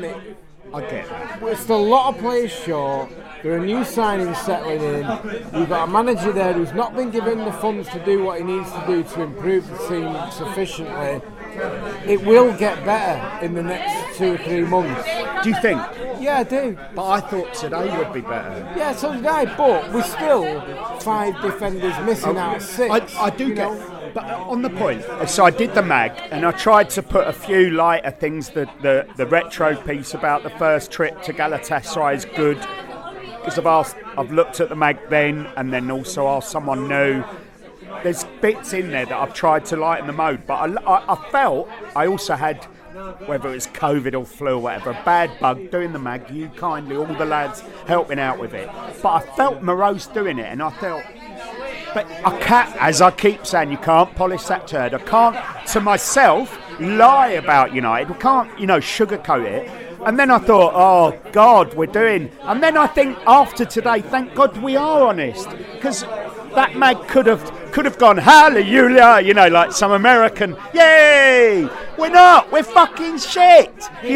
I get that. It's still a lot of players short. There are new signings settling in. You've got a manager there who's not been given the funds to do what he needs to do to improve the team sufficiently. It will get better in the next 2 or 3 months. Do you think? Yeah, I do. But I thought today would be better. Yeah, so did I, but we're still 5 defenders missing out of 6. I do get. But on the point, so I did the mag, and I tried to put a few lighter things. The retro piece about the first trip to Galatasaray is good, because I've looked at the mag then, and then also asked someone new. There's bits in there that I've tried to lighten the mood, but I felt I also had, whether it was COVID or flu or whatever, a bad bug doing the mag. You kindly, all the lads helping out with it, but I felt morose doing it, and I felt. But I can't, as I keep saying, you can't polish that turd. I can't, to myself, lie about United. We can't, sugarcoat it. And then I thought, oh, God, we're doing... And then I think, after today, thank God we are honest. Because that mag could have gone, hallelujah, like some American, yay! We're not, we're fucking shit!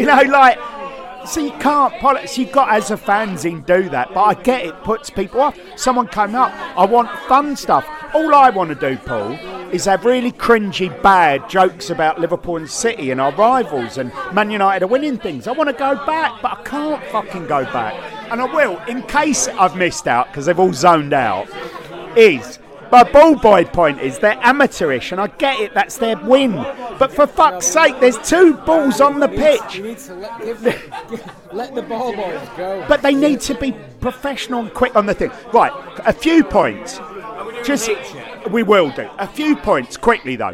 So you can't polish. You've got, as a fanzine, do that. But I get it puts people off. Someone came up. I want fun stuff. All I want to do, Paul, is have really cringy, bad jokes about Liverpool and City and our rivals, and Man United are winning things. I want to go back, but I can't fucking go back. And I will, in case I've missed out, because they've all zoned out, my ball boy point is they're amateurish, and I get it, that's their win. But for fuck's sake, there's 2 balls on the pitch. You need to let the ball boys go. But they need to be professional and quick on the thing. Right, a few points. We will do. A few points, quickly though.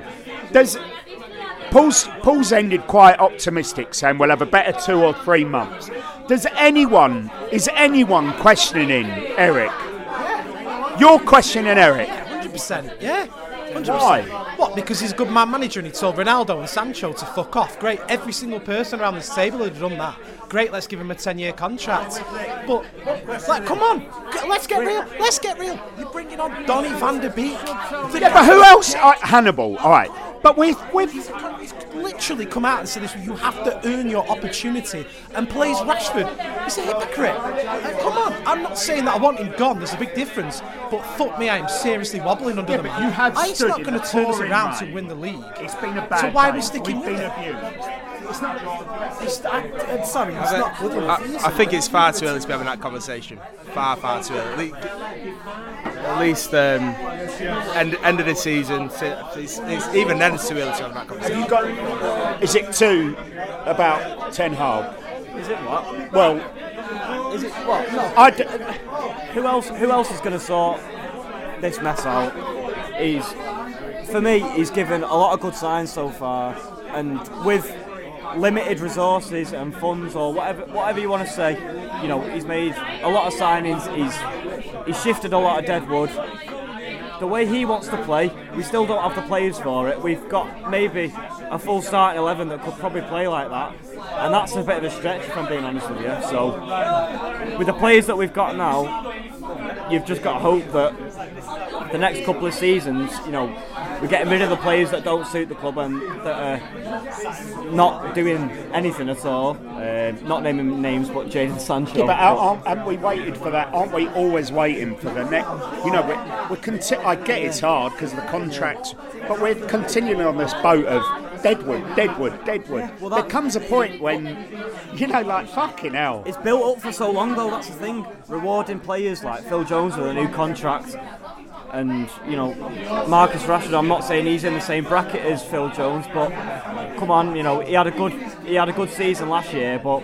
Paul's ended quite optimistic, saying we'll have a better 2 or 3 months. Is anyone questioning Eric? You're questioning Eric. 100%, yeah. 100%. Why? What? Because he's a good man manager and he told Ronaldo and Sancho to fuck off. Great. Every single person around this table had done that. Great, let's give him a 10-year contract. But, come on. Let's get real. You're bringing on Donny van der Beek. Yeah, but who else? Hannibal, all right. But we've literally come out and said this. You have to earn your opportunity. And plays Rashford. He's a hypocrite. Come on. I'm not saying that I want him gone. There's a big difference. But fuck me, I am seriously wobbling under them. You have It's not going to turn us around to win the league. It's been a bad So why day. are we sticking with it? It's not. I'm sorry, it's not good enough. I think it's far too early to be having that conversation. Far too early. at least end of the season. It's even then it's too early to have that conversation. Have you got? Is it two about Ten Hag? Is it what? Well, is it what? No. Who else is going to sort this mess out? For me, he's given a lot of good signs so far, and with limited resources and funds, or whatever you want to say, you know, he's made a lot of signings. He's shifted a lot of deadwood. The way he wants to play, we still don't have the players for it. We've got maybe a full starting 11 that could probably play like that, and that's a bit of a stretch, if I'm being honest with you. So, with the players that we've got now, you've just got to hope that the next couple of seasons, you know, we're getting rid of the players that don't suit the club and that are not doing anything at all. Not naming names, but Jadon Sancho. Yeah, but aren't we waited for that? Aren't we always waiting for the next? You know, I get it's hard because of the contracts, but we're continuing on this boat of deadwood. Well, there comes a point when, you know, like, fucking hell. It's built up for so long, though. That's the thing. Rewarding players like Phil Jones with a new contract. And, you know, Marcus Rashford, I'm not saying he's in the same bracket as Phil Jones, but come on, you know, he had a good season last year, but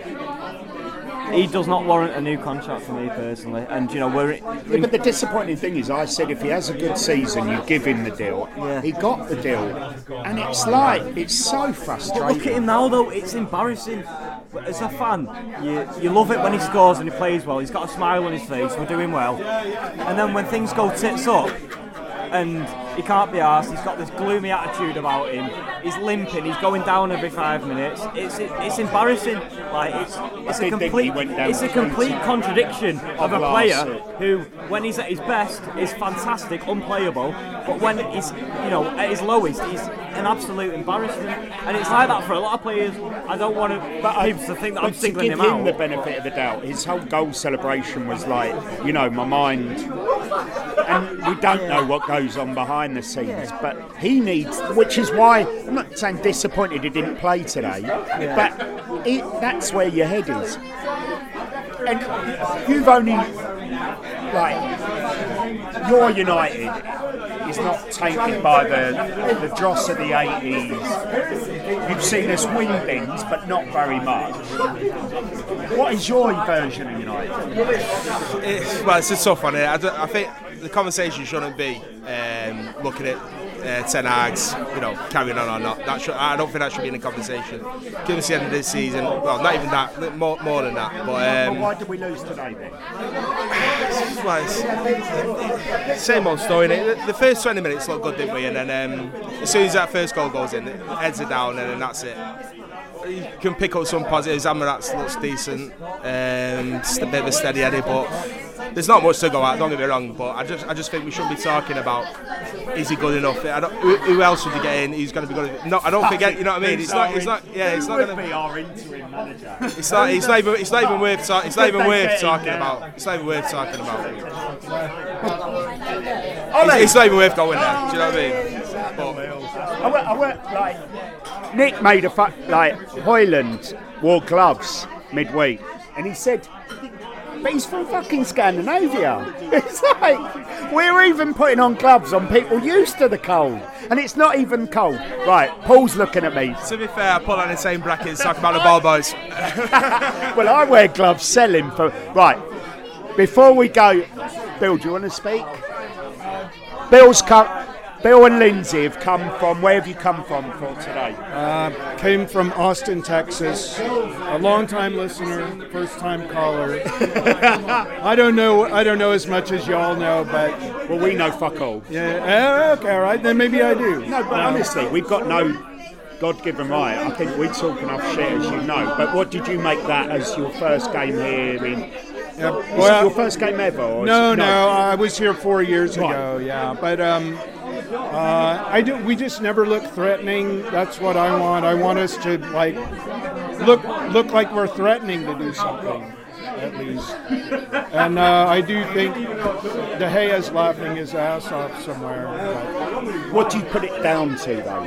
he does not warrant a new contract for me personally. And, you know, but the disappointing thing is, I said if he has a good season, you give him the deal. Yeah. He got the deal, and it's like, it's so frustrating. But look at him now, though. It's embarrassing. As a fan, you love it when he scores and he plays well. He's got a smile on his face. We're doing well. And then when things go tits up and he can't be arsed, he's got this gloomy attitude about him. He's limping. He's going down every 5 minutes. It's embarrassing. Like it's a complete contradiction of a player who, when he's at his best, is fantastic, unplayable. But when he's, you know, at his lowest, he's an absolute embarrassment. And it's like that for a lot of players. I don't want people to think that I'm singling him out. To give him the benefit of the doubt, his whole goal celebration was like, you know, my mind. And we don't know what goes on behind the scenes, but he needs, which is why I'm not saying disappointed he didn't play today, but that's where your head is. And you've only, like, your United is not tainted by the dross of the 80s. You've seen us win things, but not very much. What is your version of United? It's a tough one. I think the conversation shouldn't be looking at Ten Hag's, you know, carrying on or not. I don't think that should be in the conversation. Give us the end of this season. Well, not even that, more than that. But why did we lose today then? Same old story. The first 20 minutes looked good, didn't we? And then as soon as that first goal goes in, heads are down, and then that's it. You can pick up some positives. Amrabat looks decent. Just a bit of a steady Eddie, but there's not much to go at. Don't get me wrong, but I just think we shouldn't be talking about is he good enough. Who else would you get in? He's going to be good. No, I don't forget. You know what I mean? It's not going to be our interim manager. It's not even worth talking about. It's not even worth talking about. It's not even worth going there. Do you know what I mean? I went like Nick made Hoyland wore gloves midweek, and he said, but he's from fucking Scandinavia. It's like, we're even putting on gloves on people used to the cold, and it's not even cold. Right, Paul's looking at me. To be fair, I put on the same bracket as talking about the ball boys. Well, I wear gloves selling for... Right, before we go, Bill, do you want to speak? Bill and Lindsay have come from... Where have you come from for today? Came from Austin, Texas. A long-time listener, first-time caller. I don't know as much as y'all know, but... Well, we know fuck all. Yeah, okay, all right, then maybe I do. No, but honestly, we've got no God-given right. I think we talk enough shit, as you know. But what did you make that as your first game here in... Was it your first game ever? Or no, I was here 4 years ago, yeah. But we just never look threatening. That's what I want. I want us to look like we're threatening to do something, at least. And I do think De Gea's laughing his ass off somewhere. What do you put it down to, though?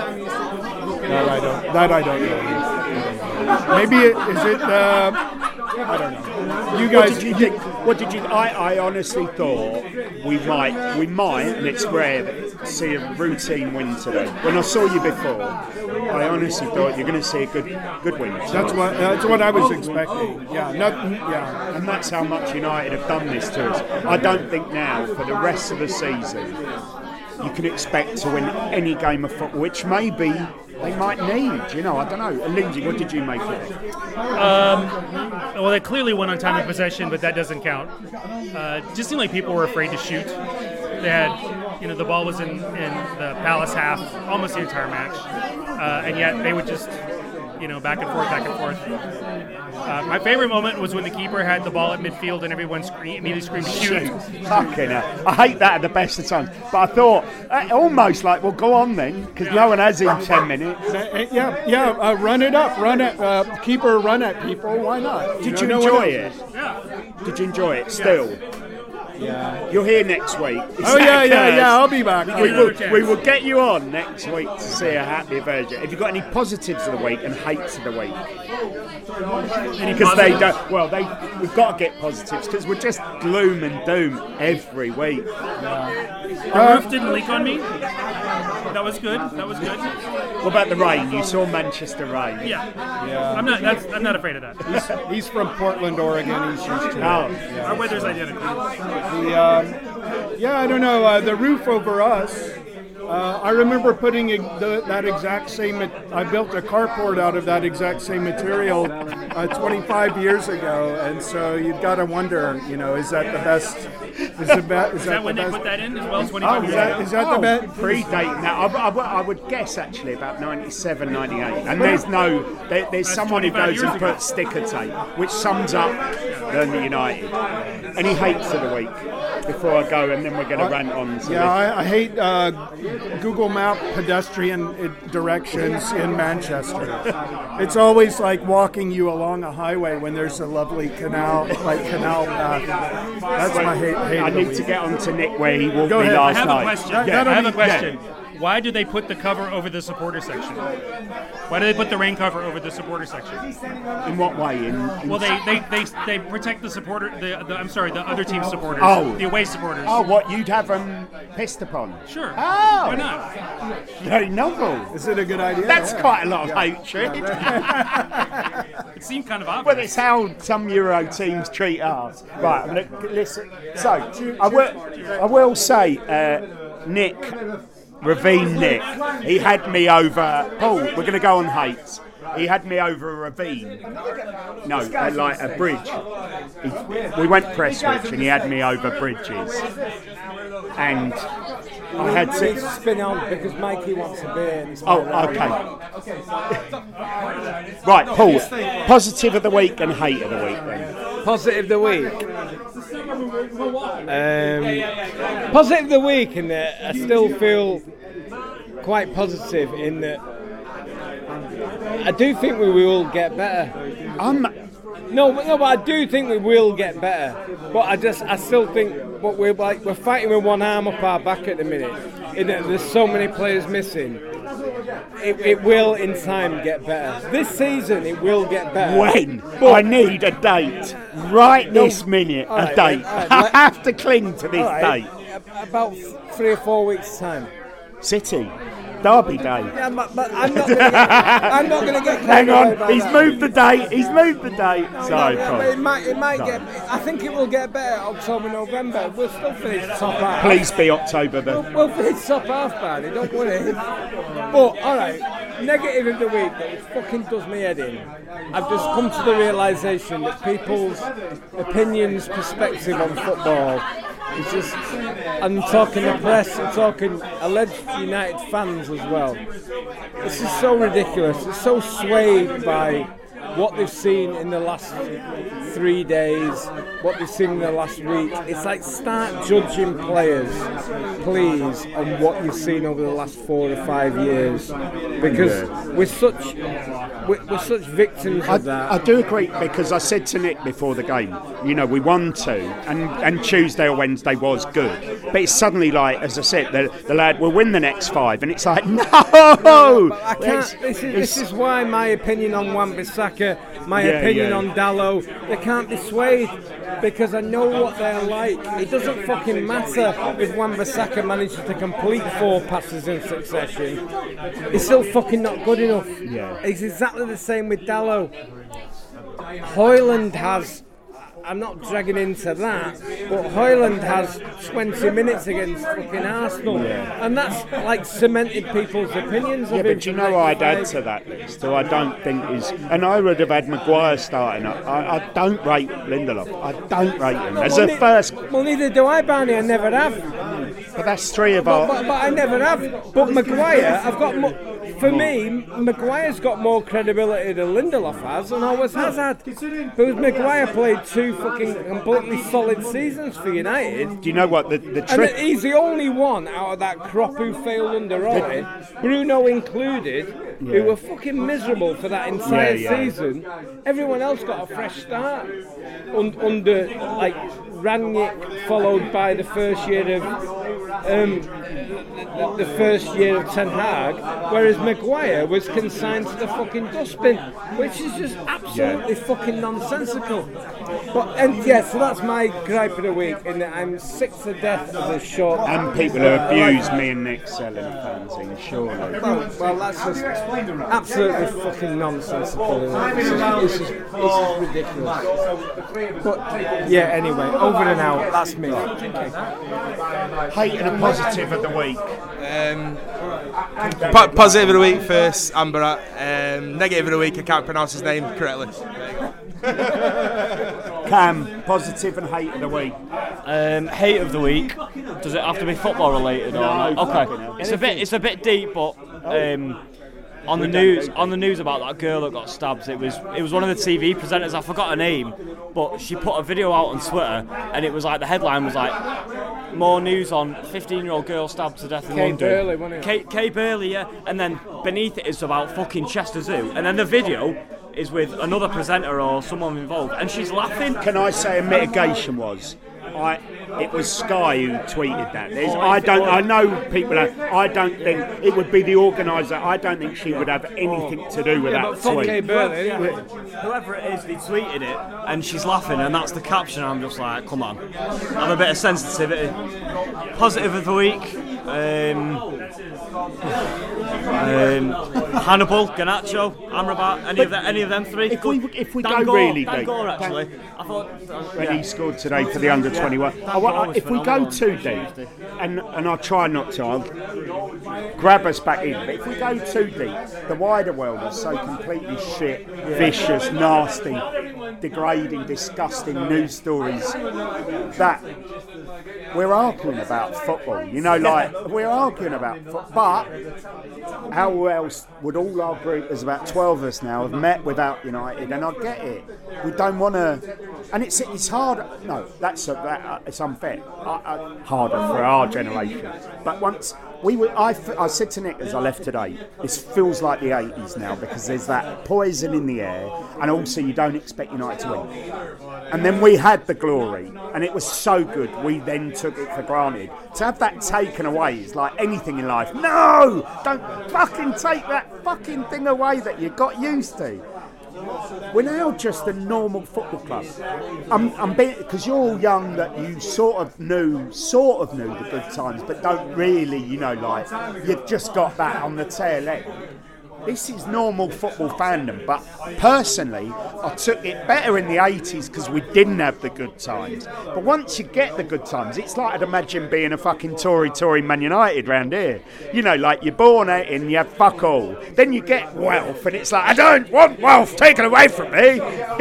That I don't know. Maybe is it? I don't know. You guys, What did you? I honestly thought we might, and it's rare to see a routine win today. When I saw you before, I honestly thought you're going to see a good win. That's what I was expecting. Yeah, and that's how much United have done this to us. I don't think now for the rest of the season you can expect to win any game of football, which maybe they might need. I don't know. Lindsay, what did you make of it? Well, they clearly won on time of possession, but that doesn't count. Just seemed like people were afraid to shoot. They had, the ball was in the Palace half almost the entire match, and yet they would just, back and forth. My favorite moment was when the keeper had the ball at midfield and everyone immediately screamed, shoot. Fucking hell. I hate that at the best of times. But I thought, almost like, well, go on then, because no one has in 10 minutes. Run it up, keeper run at people, why not? Did you enjoy it? Yeah. Did you enjoy it still? Yeah. You're here next week. I'll be back. We will get you on next week to see a happy version. Have you got any positives of the week and hates of the week? Because they don't. Well, we've got to get positives because we're just gloom and doom every week. The roof didn't leak on me. That was good. What about the rain? You saw Manchester rain. Yeah. I'm not afraid of that. He's from Portland, Oregon. He's used to it. Our weather's identical. I don't know. The roof over us. I remember putting that exact same. I built a carport out of that exact same material 25 years ago, and so you've got to wonder, is that the best? Is that when they put that in as well? 25 years ago. Is that the best? Predating that, I would guess actually about 97, 98. And there's someone who goes and puts sticker tape, which sums up the United. Any hates of the week before I go, and then we're going to rant on. I hate Google Map pedestrian directions in Manchester. It's always like walking you along a highway when there's a lovely canal path. That's my hate. I need to get on to Nick where he walked me last night. I have a question. Why do they put the cover over the supporter section? Why do they put the rain cover over the supporter section? In what way? Well, they protect the supporter. The other team's supporters. The away supporters. What you'd have them pissed upon? Sure. Why not? Very novel. Is it a good idea? That's quite a lot of hatred. It seemed kind of obvious. Well, it's how some Euro teams treat us. Right. Listen. So I will say, Nick. Ravine Nick, he had me over. Paul, we're going to go on hates. He had me over a ravine. No, like a bridge. We went Prestwich and he had me over bridges. And I had to spin on because Mikey wants a beer. Okay. Right, Paul. Positive of the week and hate of the week then. Positive of the week. Positive of the week in that I still feel quite positive in that I do think we will get better. No, but I do think we will get better. But I still think we're fighting with one arm up our back at the minute. In that there's so many players missing. It will in time get better. This season it will get better. When? But I need a date. This minute, a date. I have to cling to this date. About 3 or 4 weeks' time. City. Derby Day. Yeah, but I'm not going to get. Hang on, he's moved the date. Sorry, it might get. I think it will get better. October, November. We'll still finish top half. Please be October then. We'll finish top half, Barney. Don't worry. But all right, negative of the week that fucking does me head in. I've just come to the realisation that people's opinions, perspective on football. It's just, I'm talking the press, I'm talking alleged United fans as well. This is so ridiculous. It's so swayed by what they've seen in the last 3 days, what they've seen in the last week. It's like start judging players, please, on what you've seen over the last 4 or 5 years, because we're such victims of that. I do agree, because I said to Nick before the game, we won 2, and Tuesday or Wednesday was good, but it's suddenly like, as I said, the lad will win the next 5, and it's like, no! I can't. This is why my opinion on Wan-Bissaka Bissaka, my opinion on Dalot. They can't be swayed because I know what they're like. It doesn't fucking matter if Wan-Bissaka manages to complete 4 passes in succession. He's still fucking not good enough. Yeah. It's exactly the same with Dalot. Højlund has... I'm not dragging into that, but Højlund has 20 minutes against fucking Arsenal, and that's like cemented people's opinions of him. But do you know I'd add to that list, who I don't think is, and I would have had Maguire starting up. I don't rate Lindelof. I don't rate him as a first. Well, neither do I, Barney. I never have. But that's 3 of our. But I never have. But Maguire, I've got. For me, Maguire's got more credibility than Lindelof has, and always has had. Because Maguire played 2 fucking completely solid seasons for United. Do you know what the trick? And he's the only one out of that crop who failed under Roy, Bruno included, who were fucking miserable for that entire season. Everyone else got a fresh start under like Rangnick, followed by the first year of Ten Hag, whereas Maguire was consigned to the fucking dustbin, which is just absolutely fucking nonsensical. So that's my gripe of the week, and I'm sick to death of this short. And people who abuse me and Nick selling a fanzine, surely. Well, that's just absolutely fucking nonsensical. This is ridiculous. But yeah, anyway, over and out. That's me. Hate and a positive of the week. Positive of the week first, Amberat. Negative of the week, I can't pronounce his name correctly. Cam, positive and hate of the week. Hate of the week. Does it have to be football related? No, okay. It's a bit deep, but on the news about that girl that got stabbed, it was one of the TV presenters. I forgot her name, but she put a video out on Twitter, and it was like the headline was like, more news on 15-year-old girl stabbed to death in London. Kay Burley, wasn't it? Kay Burley, yeah. And then beneath it is about fucking Chester Zoo, and then the video is with another presenter or someone involved, and she's laughing. Can I say a mitigation was? It was Sky who tweeted that. I know people. I don't think it would be the organiser. I don't think she would have anything to do with that tweet. Kay Burley, whoever it is, they tweeted it, and she's laughing, and that's the caption. I'm just like, come on, have a bit of sensitivity. Positive of the week. Hannibal, Garnacho, Amrabat, any of them 3. If we Dan go Gore, really Dan deep, Gore actually. I thought when he scored today for the under-21. If we go too deep, and I'll try not to, I'll grab us back in. But if we go too deep, the wider world is so completely shit, vicious, nasty, degrading, disgusting news stories that we're arguing about football. You know, like we're arguing about football. But how else would all our group, there's about 12 of us now, have met without United? And I get it. We don't want to, and it's hard. No, it's unfair. Harder for our generation. But once I said to Nick as I left today, this feels like the 80s now because there's that poison in the air, and also you don't expect United to win. And then we had the glory, and it was so good. We then took it for granted. To have that taken away is like anything in life. No, don't fucking take that fucking thing away that you got used to. We're now just a normal football club. I'm because you're all young that you sort of knew the good times, but don't really, like you've just got that on the tail end. This is normal football fandom, but personally, I took it better in the 80s because we didn't have the good times. But once you get the good times, it's like I'd imagine being a fucking Tory Man United round here. Like you're born out and you have fuck all. Then you get wealth, and it's like, I don't want wealth taken away from me.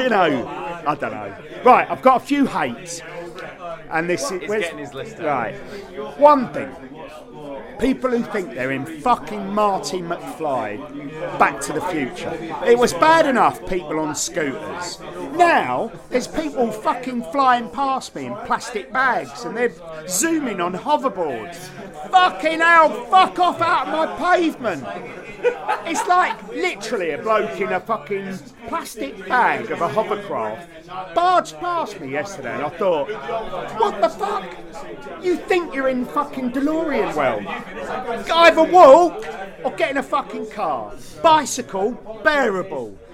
I don't know. Right, I've got a few hates. And this is... getting his list out. Right. One thing. People who think they're in fucking Marty McFly, Back to the Future. It was bad enough people on scooters. Now, there's people fucking flying past me in plastic bags and they're zooming on hoverboards. Fucking hell, fuck off out of my pavement. It's like literally a bloke in a fucking plastic bag of a hovercraft barged past me yesterday, and I thought, what the fuck? You think you're in fucking DeLorean world? Either walk or get in a fucking car. Bicycle, bearable.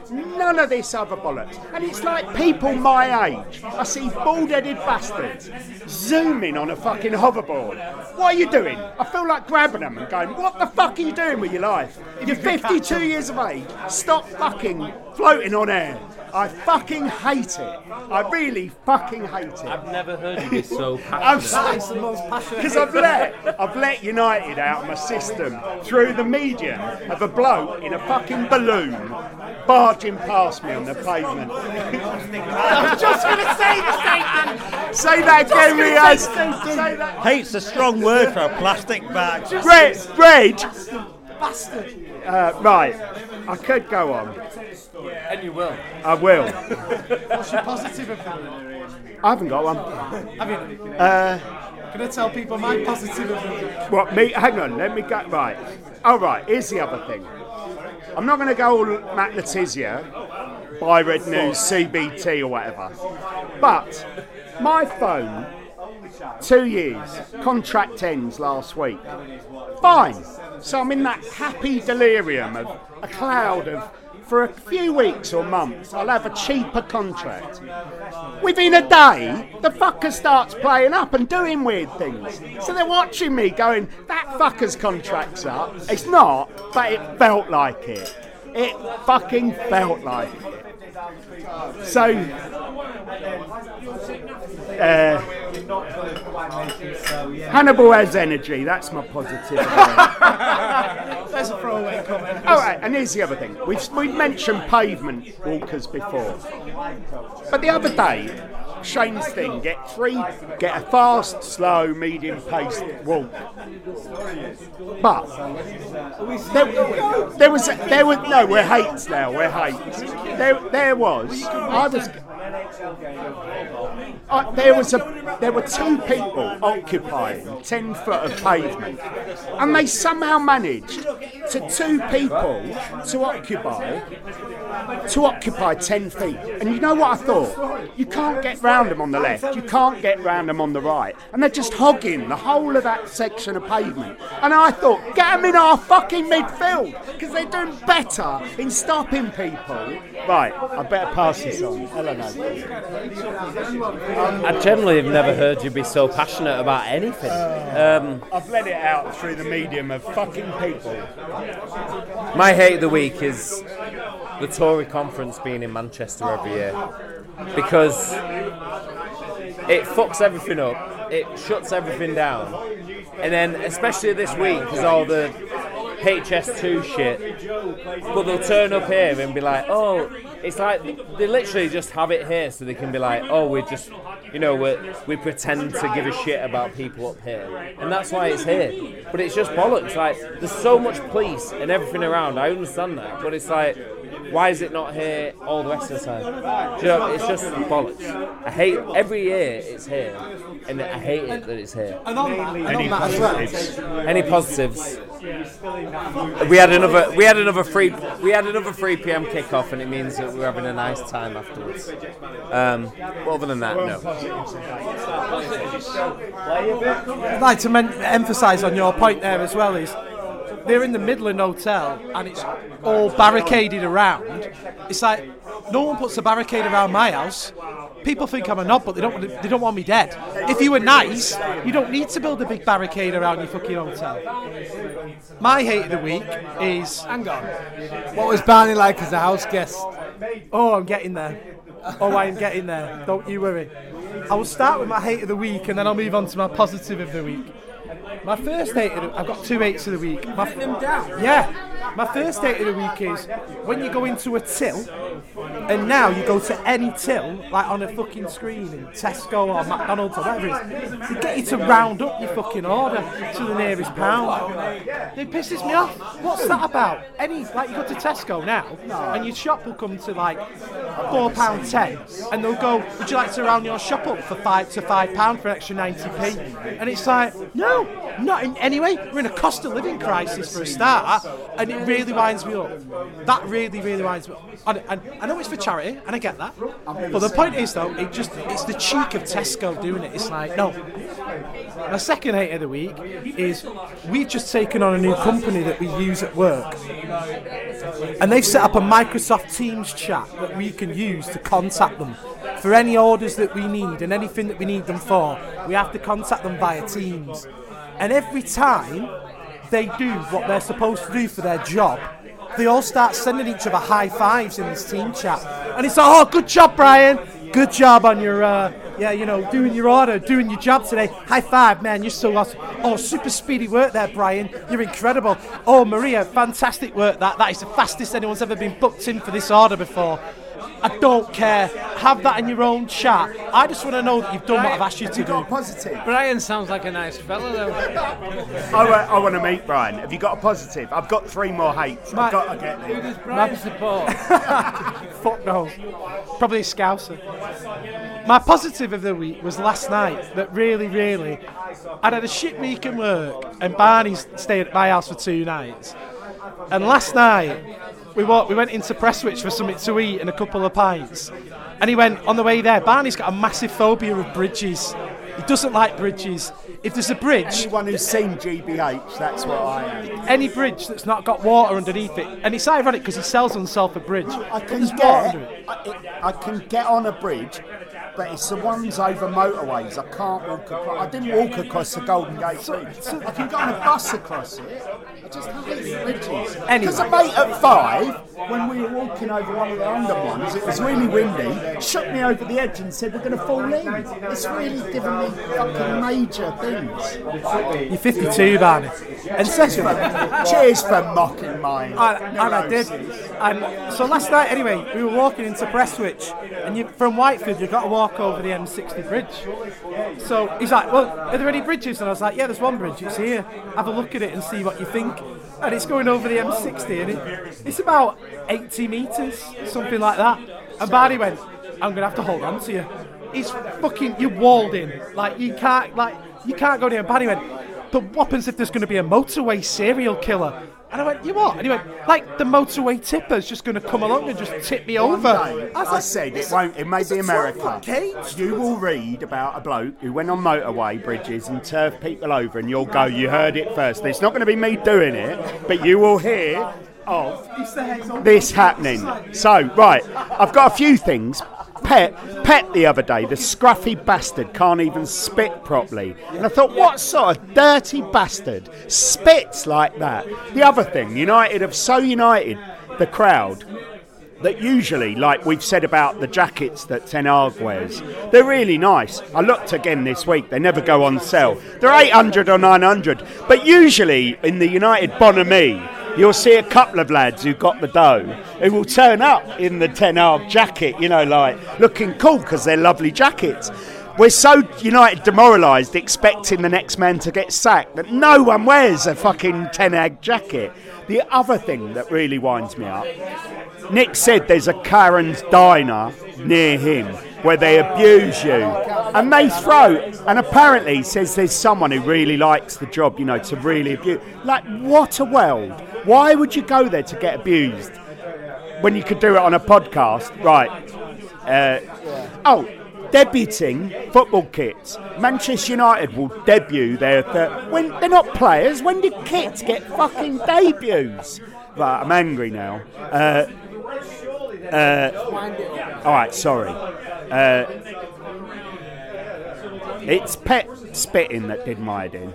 None of this other bollocks. And it's like people my age. I see bald-headed bastards zooming on a fucking hoverboard. What are you doing? I feel like grabbing them and going, what the fuck are you doing with your life? You're 52 years of age. Stop fucking floating on air. I fucking hate it. I really fucking hate it. I've never heard you be so passionate. Because I've let United out of my system through the medium of a bloke in a fucking balloon barging past me on the pavement. I was just going to say the statement. Say that again, Riaz. Say that. Hate's a strong word for a plastic bag. Bread. Bastard. Right, I could go on. And you will. I will. What's your positive of the week? I haven't got one. Have you? Can I tell people my positive of the week? What, me? Hang on, let me go. Right. All right, here's the other thing. I'm not going to go all Matt Letizia, buy Red News, CBT or whatever. But my phone, 2 years, contract ends last week. Fine. So I'm in that happy delirium of a cloud of, for a few weeks or months, I'll have a cheaper contract. Within a day, the fucker starts playing up and doing weird things. So they're watching me going, that fucker's contract's up. It's not, but it felt like it. It fucking felt like it. So, Hannibal has energy, that's my positive. That's a throwaway comment. All right, and here's the other thing. We've mentioned pavement walkers before. But the other day, Shane's thing, get a fast, slow, medium-paced walk. But there was no, we're hates now. We're hates. There were two people occupying 10 foot of pavement, and they somehow managed two people to occupy 10 feet. And you know what I thought? You can't get round them on the left, you can't get round them on the right, and they're just hogging the whole of that section of pavement. And I thought, get them in our fucking midfield, because they're doing better in stopping people. Right, I better pass this on. Hello, I generally have never heard you be so passionate about anything. I've let it out through the medium of fucking people. My hate of the week is the Tory conference being in Manchester every year, because it fucks everything up, it shuts everything down, and then especially this week because all the HS2 shit, but they'll turn up here and be like, oh, it's like they literally just have it here so they can be like, oh, we're just, we pretend to give a shit about people up here, and that's why it's here. But it's just bollocks. Like, there's so much police and everything around, I understand that, but it's like, why is it not here all the rest of the time? It's just bollocks. I hate every year it's here, and I hate it that it's here. Any positives? We had another 3 p.m. kickoff, and it means that we're having a nice time afterwards. But other than that, no. I'd like to emphasise on your point there as well is they're in the Midland Hotel and it's all barricaded around. It's like no one puts a barricade around my house. People think I'm a knob, but they don't want me dead. If you were nice, you don't need to build a big barricade around your fucking hotel. My hate of the week is... Hang on. What was Barney like as a house guest? Oh, I'm getting there. I am getting there. Don't you worry. I will start with my hate of the week and then I'll move on to my positive of the week. My first hate of the... I've got 2 hates of the week. My first hate of the week is when you go into a till and now you go to any till, like on a fucking screen in Tesco or McDonald's or whatever it is, they get you to round up your fucking order to the nearest pound. It pisses me off. What's that about? Like you go to Tesco now and your shop will come to like £4.10 and they'll go, would you like to round your shop up for £5 for an extra 90p? And it's like, no, not in any way. We're in a cost of living crisis for a start, and it really winds me up. That really winds me up. And I know it's for charity, and I get that. But the point is, though, it's the cheek of Tesco doing it. It's like, no, My second hate of the week is we've just taken on a new company that we use at work, and they've set up a Microsoft Teams chat that we can use to contact them for any orders that we need and anything that we need them for. We have to contact them via Teams, and every time they do what they're supposed to do for their job, they all start sending each other high fives in this team chat. And it's like, oh, good job, Brian. Good job on your, doing your order, doing your job today. High five, man, you're so awesome. Oh, super speedy work there, Brian. You're incredible. Oh, Maria, fantastic work. That is the fastest anyone's ever been booked in for this order before. I don't care. Have that in your own chat. I just want to know that you've done what I've asked you to do. Positive. Brian sounds like a nice fella, though. I want to meet Brian. Have you got a positive? I've got 3 more hates. I've got to get Who them. does Brian support? Fuck no. Probably a Scouser. My positive of the week was last night that really, I had a shit week in work and Barney's stayed at my house for 2 nights. And last night, we went into Prestwich for something to eat and a couple of pints. And he went, on the way there, Barney's got a massive phobia of bridges. He doesn't like bridges. If there's a bridge... Anyone who's seen GBH, that's what I am. Any bridge that's not got water underneath it. And it's ironic because he sells himself a bridge. I can get on a bridge, but it's the ones over motorways. I can't walk across. I didn't walk across the Golden Gate Bridge. I can get on a bus across it. I just hate bridges. Because a mate at 5, when we were walking over one of the London ones, it was really windy, shook me over the edge and said we're going to fall in. It's really given me fucking major things. You're 52, Barney. And second, cheers for mocking mine. And I did. And so last night, anyway, we were walking into Prestwich, and from Whitefield, you've got to walk over the M60 bridge. So he's like, well, are there any bridges? And I was like, yeah, there's one bridge. It's here. Have a look at it and see what you think. And it's going over the M60, and it's about 80 metres, something like that. And Barney went, I'm going to have to hold on to you. It's fucking, you're walled in. You can't go near. And Barney went, but what happens if there's going to be a motorway serial killer? And I went, you what? And he went, the motorway tipper's just going to come along and just tip me over. I said it won't. It may be America. You will read about a bloke who went on motorway bridges and turfed people over, and you'll go, you heard it first. It's not going to be me doing it, but you will hear of this happening. So, right, I've got a few things. Pet the other day, the scruffy bastard can't even spit properly. And I thought, what sort of dirty bastard spits like that? The other thing, United have so united the crowd that usually, like we've said about the jackets that Ten Hag wears, they're really nice. I looked again this week, they never go on sale. They're 800 or 900, but usually in the United Bonhomie, you'll see a couple of lads who got the dough who will turn up in the Ten Hag jacket, looking cool because they're lovely jackets. We're so United demoralised, expecting the next man to get sacked, that no one wears a fucking Ten Hag jacket. The other thing that really winds me up, Nick said there's a Karen's Diner near him where they abuse you and they throw, and apparently says there's someone who really likes the job, to really abuse. What a world. Why would you go there to get abused when you could do it on a podcast? Right. Debuting football kits. Manchester United will debut their when they're not players. When did kits get fucking debuts? Right, I'm angry now. Alright, sorry. It's Pet spitting that did my head in.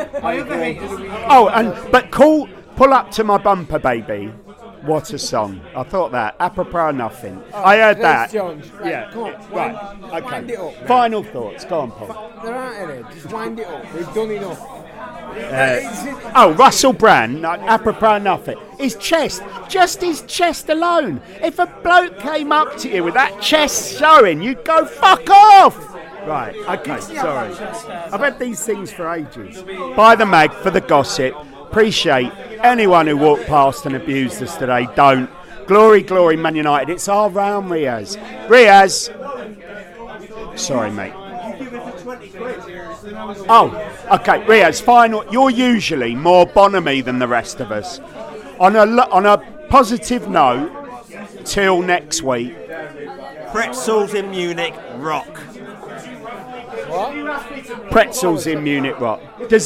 Pull up to my bumper, baby. What a song. I thought that. Apropos nothing. I heard that. Jones. Yeah. Come on, right. Okay. Wind it up, man. Final thoughts. Go on, Paul. There aren't any. Just wind it up. We've done enough. Russell Brand, apropos nothing. His chest, just his chest alone. If a bloke came up to you with that chest showing, you'd go, fuck off! Right, okay, sorry. I've had these things for ages. Buy the mag for the gossip. Appreciate anyone who walked past and abused us today. Don't. Glory, glory, Man United. It's our round, Riaz. Riaz! Sorry, mate. Oh, okay, Riaz, final. You're usually more Bonhomie than the rest of us. On a positive note, till next week. Pretzels in Munich rock. Pretzels in Munich Rock.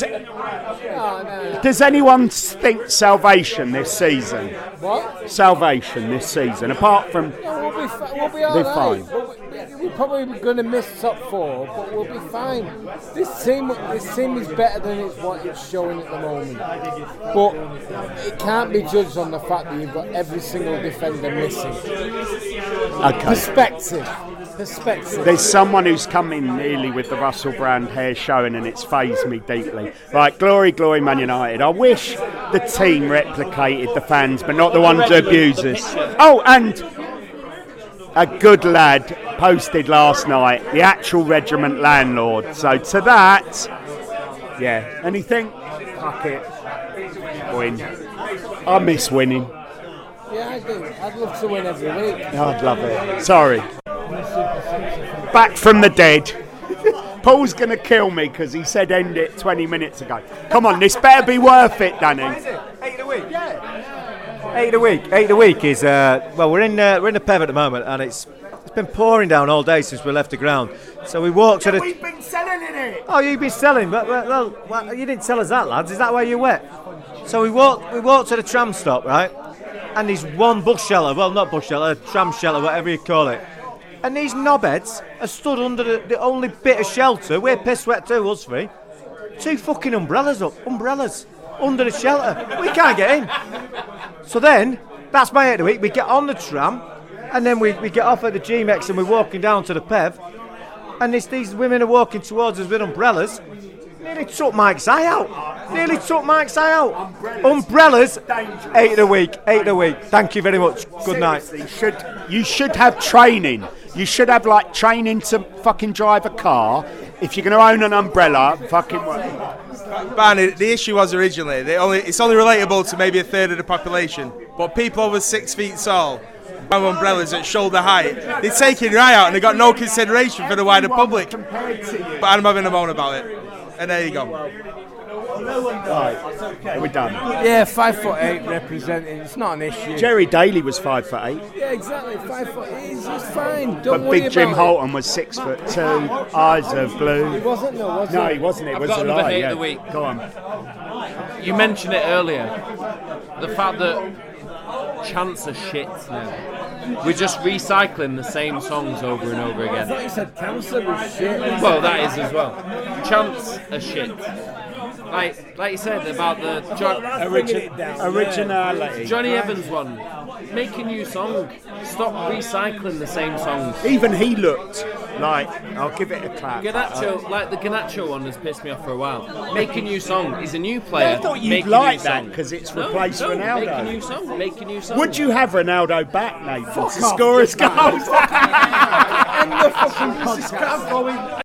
Does anyone think Salvation this season? What? Salvation this season, apart from... No, we'll be all right. fine. We're probably going to miss top 4, but we'll be fine. This team is better than what it's showing at the moment. But it can't be judged on the fact that you've got every single defender missing. Okay. Perspective. There's someone who's come in nearly with the Russell Brand hair showing, and it's fazed me deeply. Right, glory, Man United. I wish the team replicated the fans, but not the ones who abuse us. Oh, and a good lad posted last night, the actual regiment landlord. So to that, yeah. Anything? Fuck it. Win. I miss winning. Yeah, I do. I'd love to win every week. I'd love it. Sorry. Back from the dead. Paul's going to kill me because he said end it 20 minutes ago. Come on, this better be worth it, Danny. 8 a week? Yeah. 8 a week. 8 a week is, well, we're in the Pev at the moment, and it's been pouring down all day since we left the ground. So we walked to the... We've been selling in it. Oh, you've been selling, but well, you didn't tell us that, lads. Is that why you're wet? So we walked to the tram stop, right? And there's one bus shelter, well, not bus shelter, tram shelter, whatever you call it. And these knobheads are stood under the only bit of shelter. We're piss wet too, us three. 2 fucking umbrellas under the shelter. We can't get in. So then, that's my 8 a week. We get on the tram, and then we get off at the GMX, and we're walking down to the Pev. And these women are walking towards us with umbrellas. Nearly took Mike's eye out. Umbrellas. 8 a week. Thank you very much. Good night. You should have training. You should have like training to fucking drive a car. If you're going to own an umbrella, fucking work. Barney, the issue was originally it's only relatable to maybe a third of the population, but people over 6 feet tall have umbrellas at shoulder height. They're taking your eye out and they've got no consideration for the wider public. But I'm having a moan about it. And there you go. Right, we're done. Yeah, 5'8" representing. It's not an issue. Jerry Daly was 5'8". Yeah, exactly. 5'8". It's fine. Don't but worry Big Jim about Holton was 6'2", eyes of blue. He wasn't, though, was he? No, he wasn't. It was I've got a another lie. hate Yeah. of the week. Go on. You mentioned it earlier. The fact that chants are shit now. We're just recycling the same songs over and over I again. thought you said cancer was shit. Well, that is as well. Chants are shit. Like you said about the originality. Johnny Evans one. Make a new song. Stop recycling the same songs. Even he looked like, I'll give it a clap. Garnacho, like the Garnacho one has pissed me off for a while. Make a new song. He's a new player. I thought you'd like that because it's replaced Ronaldo. Make a new song. Would you have Ronaldo back, Nathan, to score his goals? I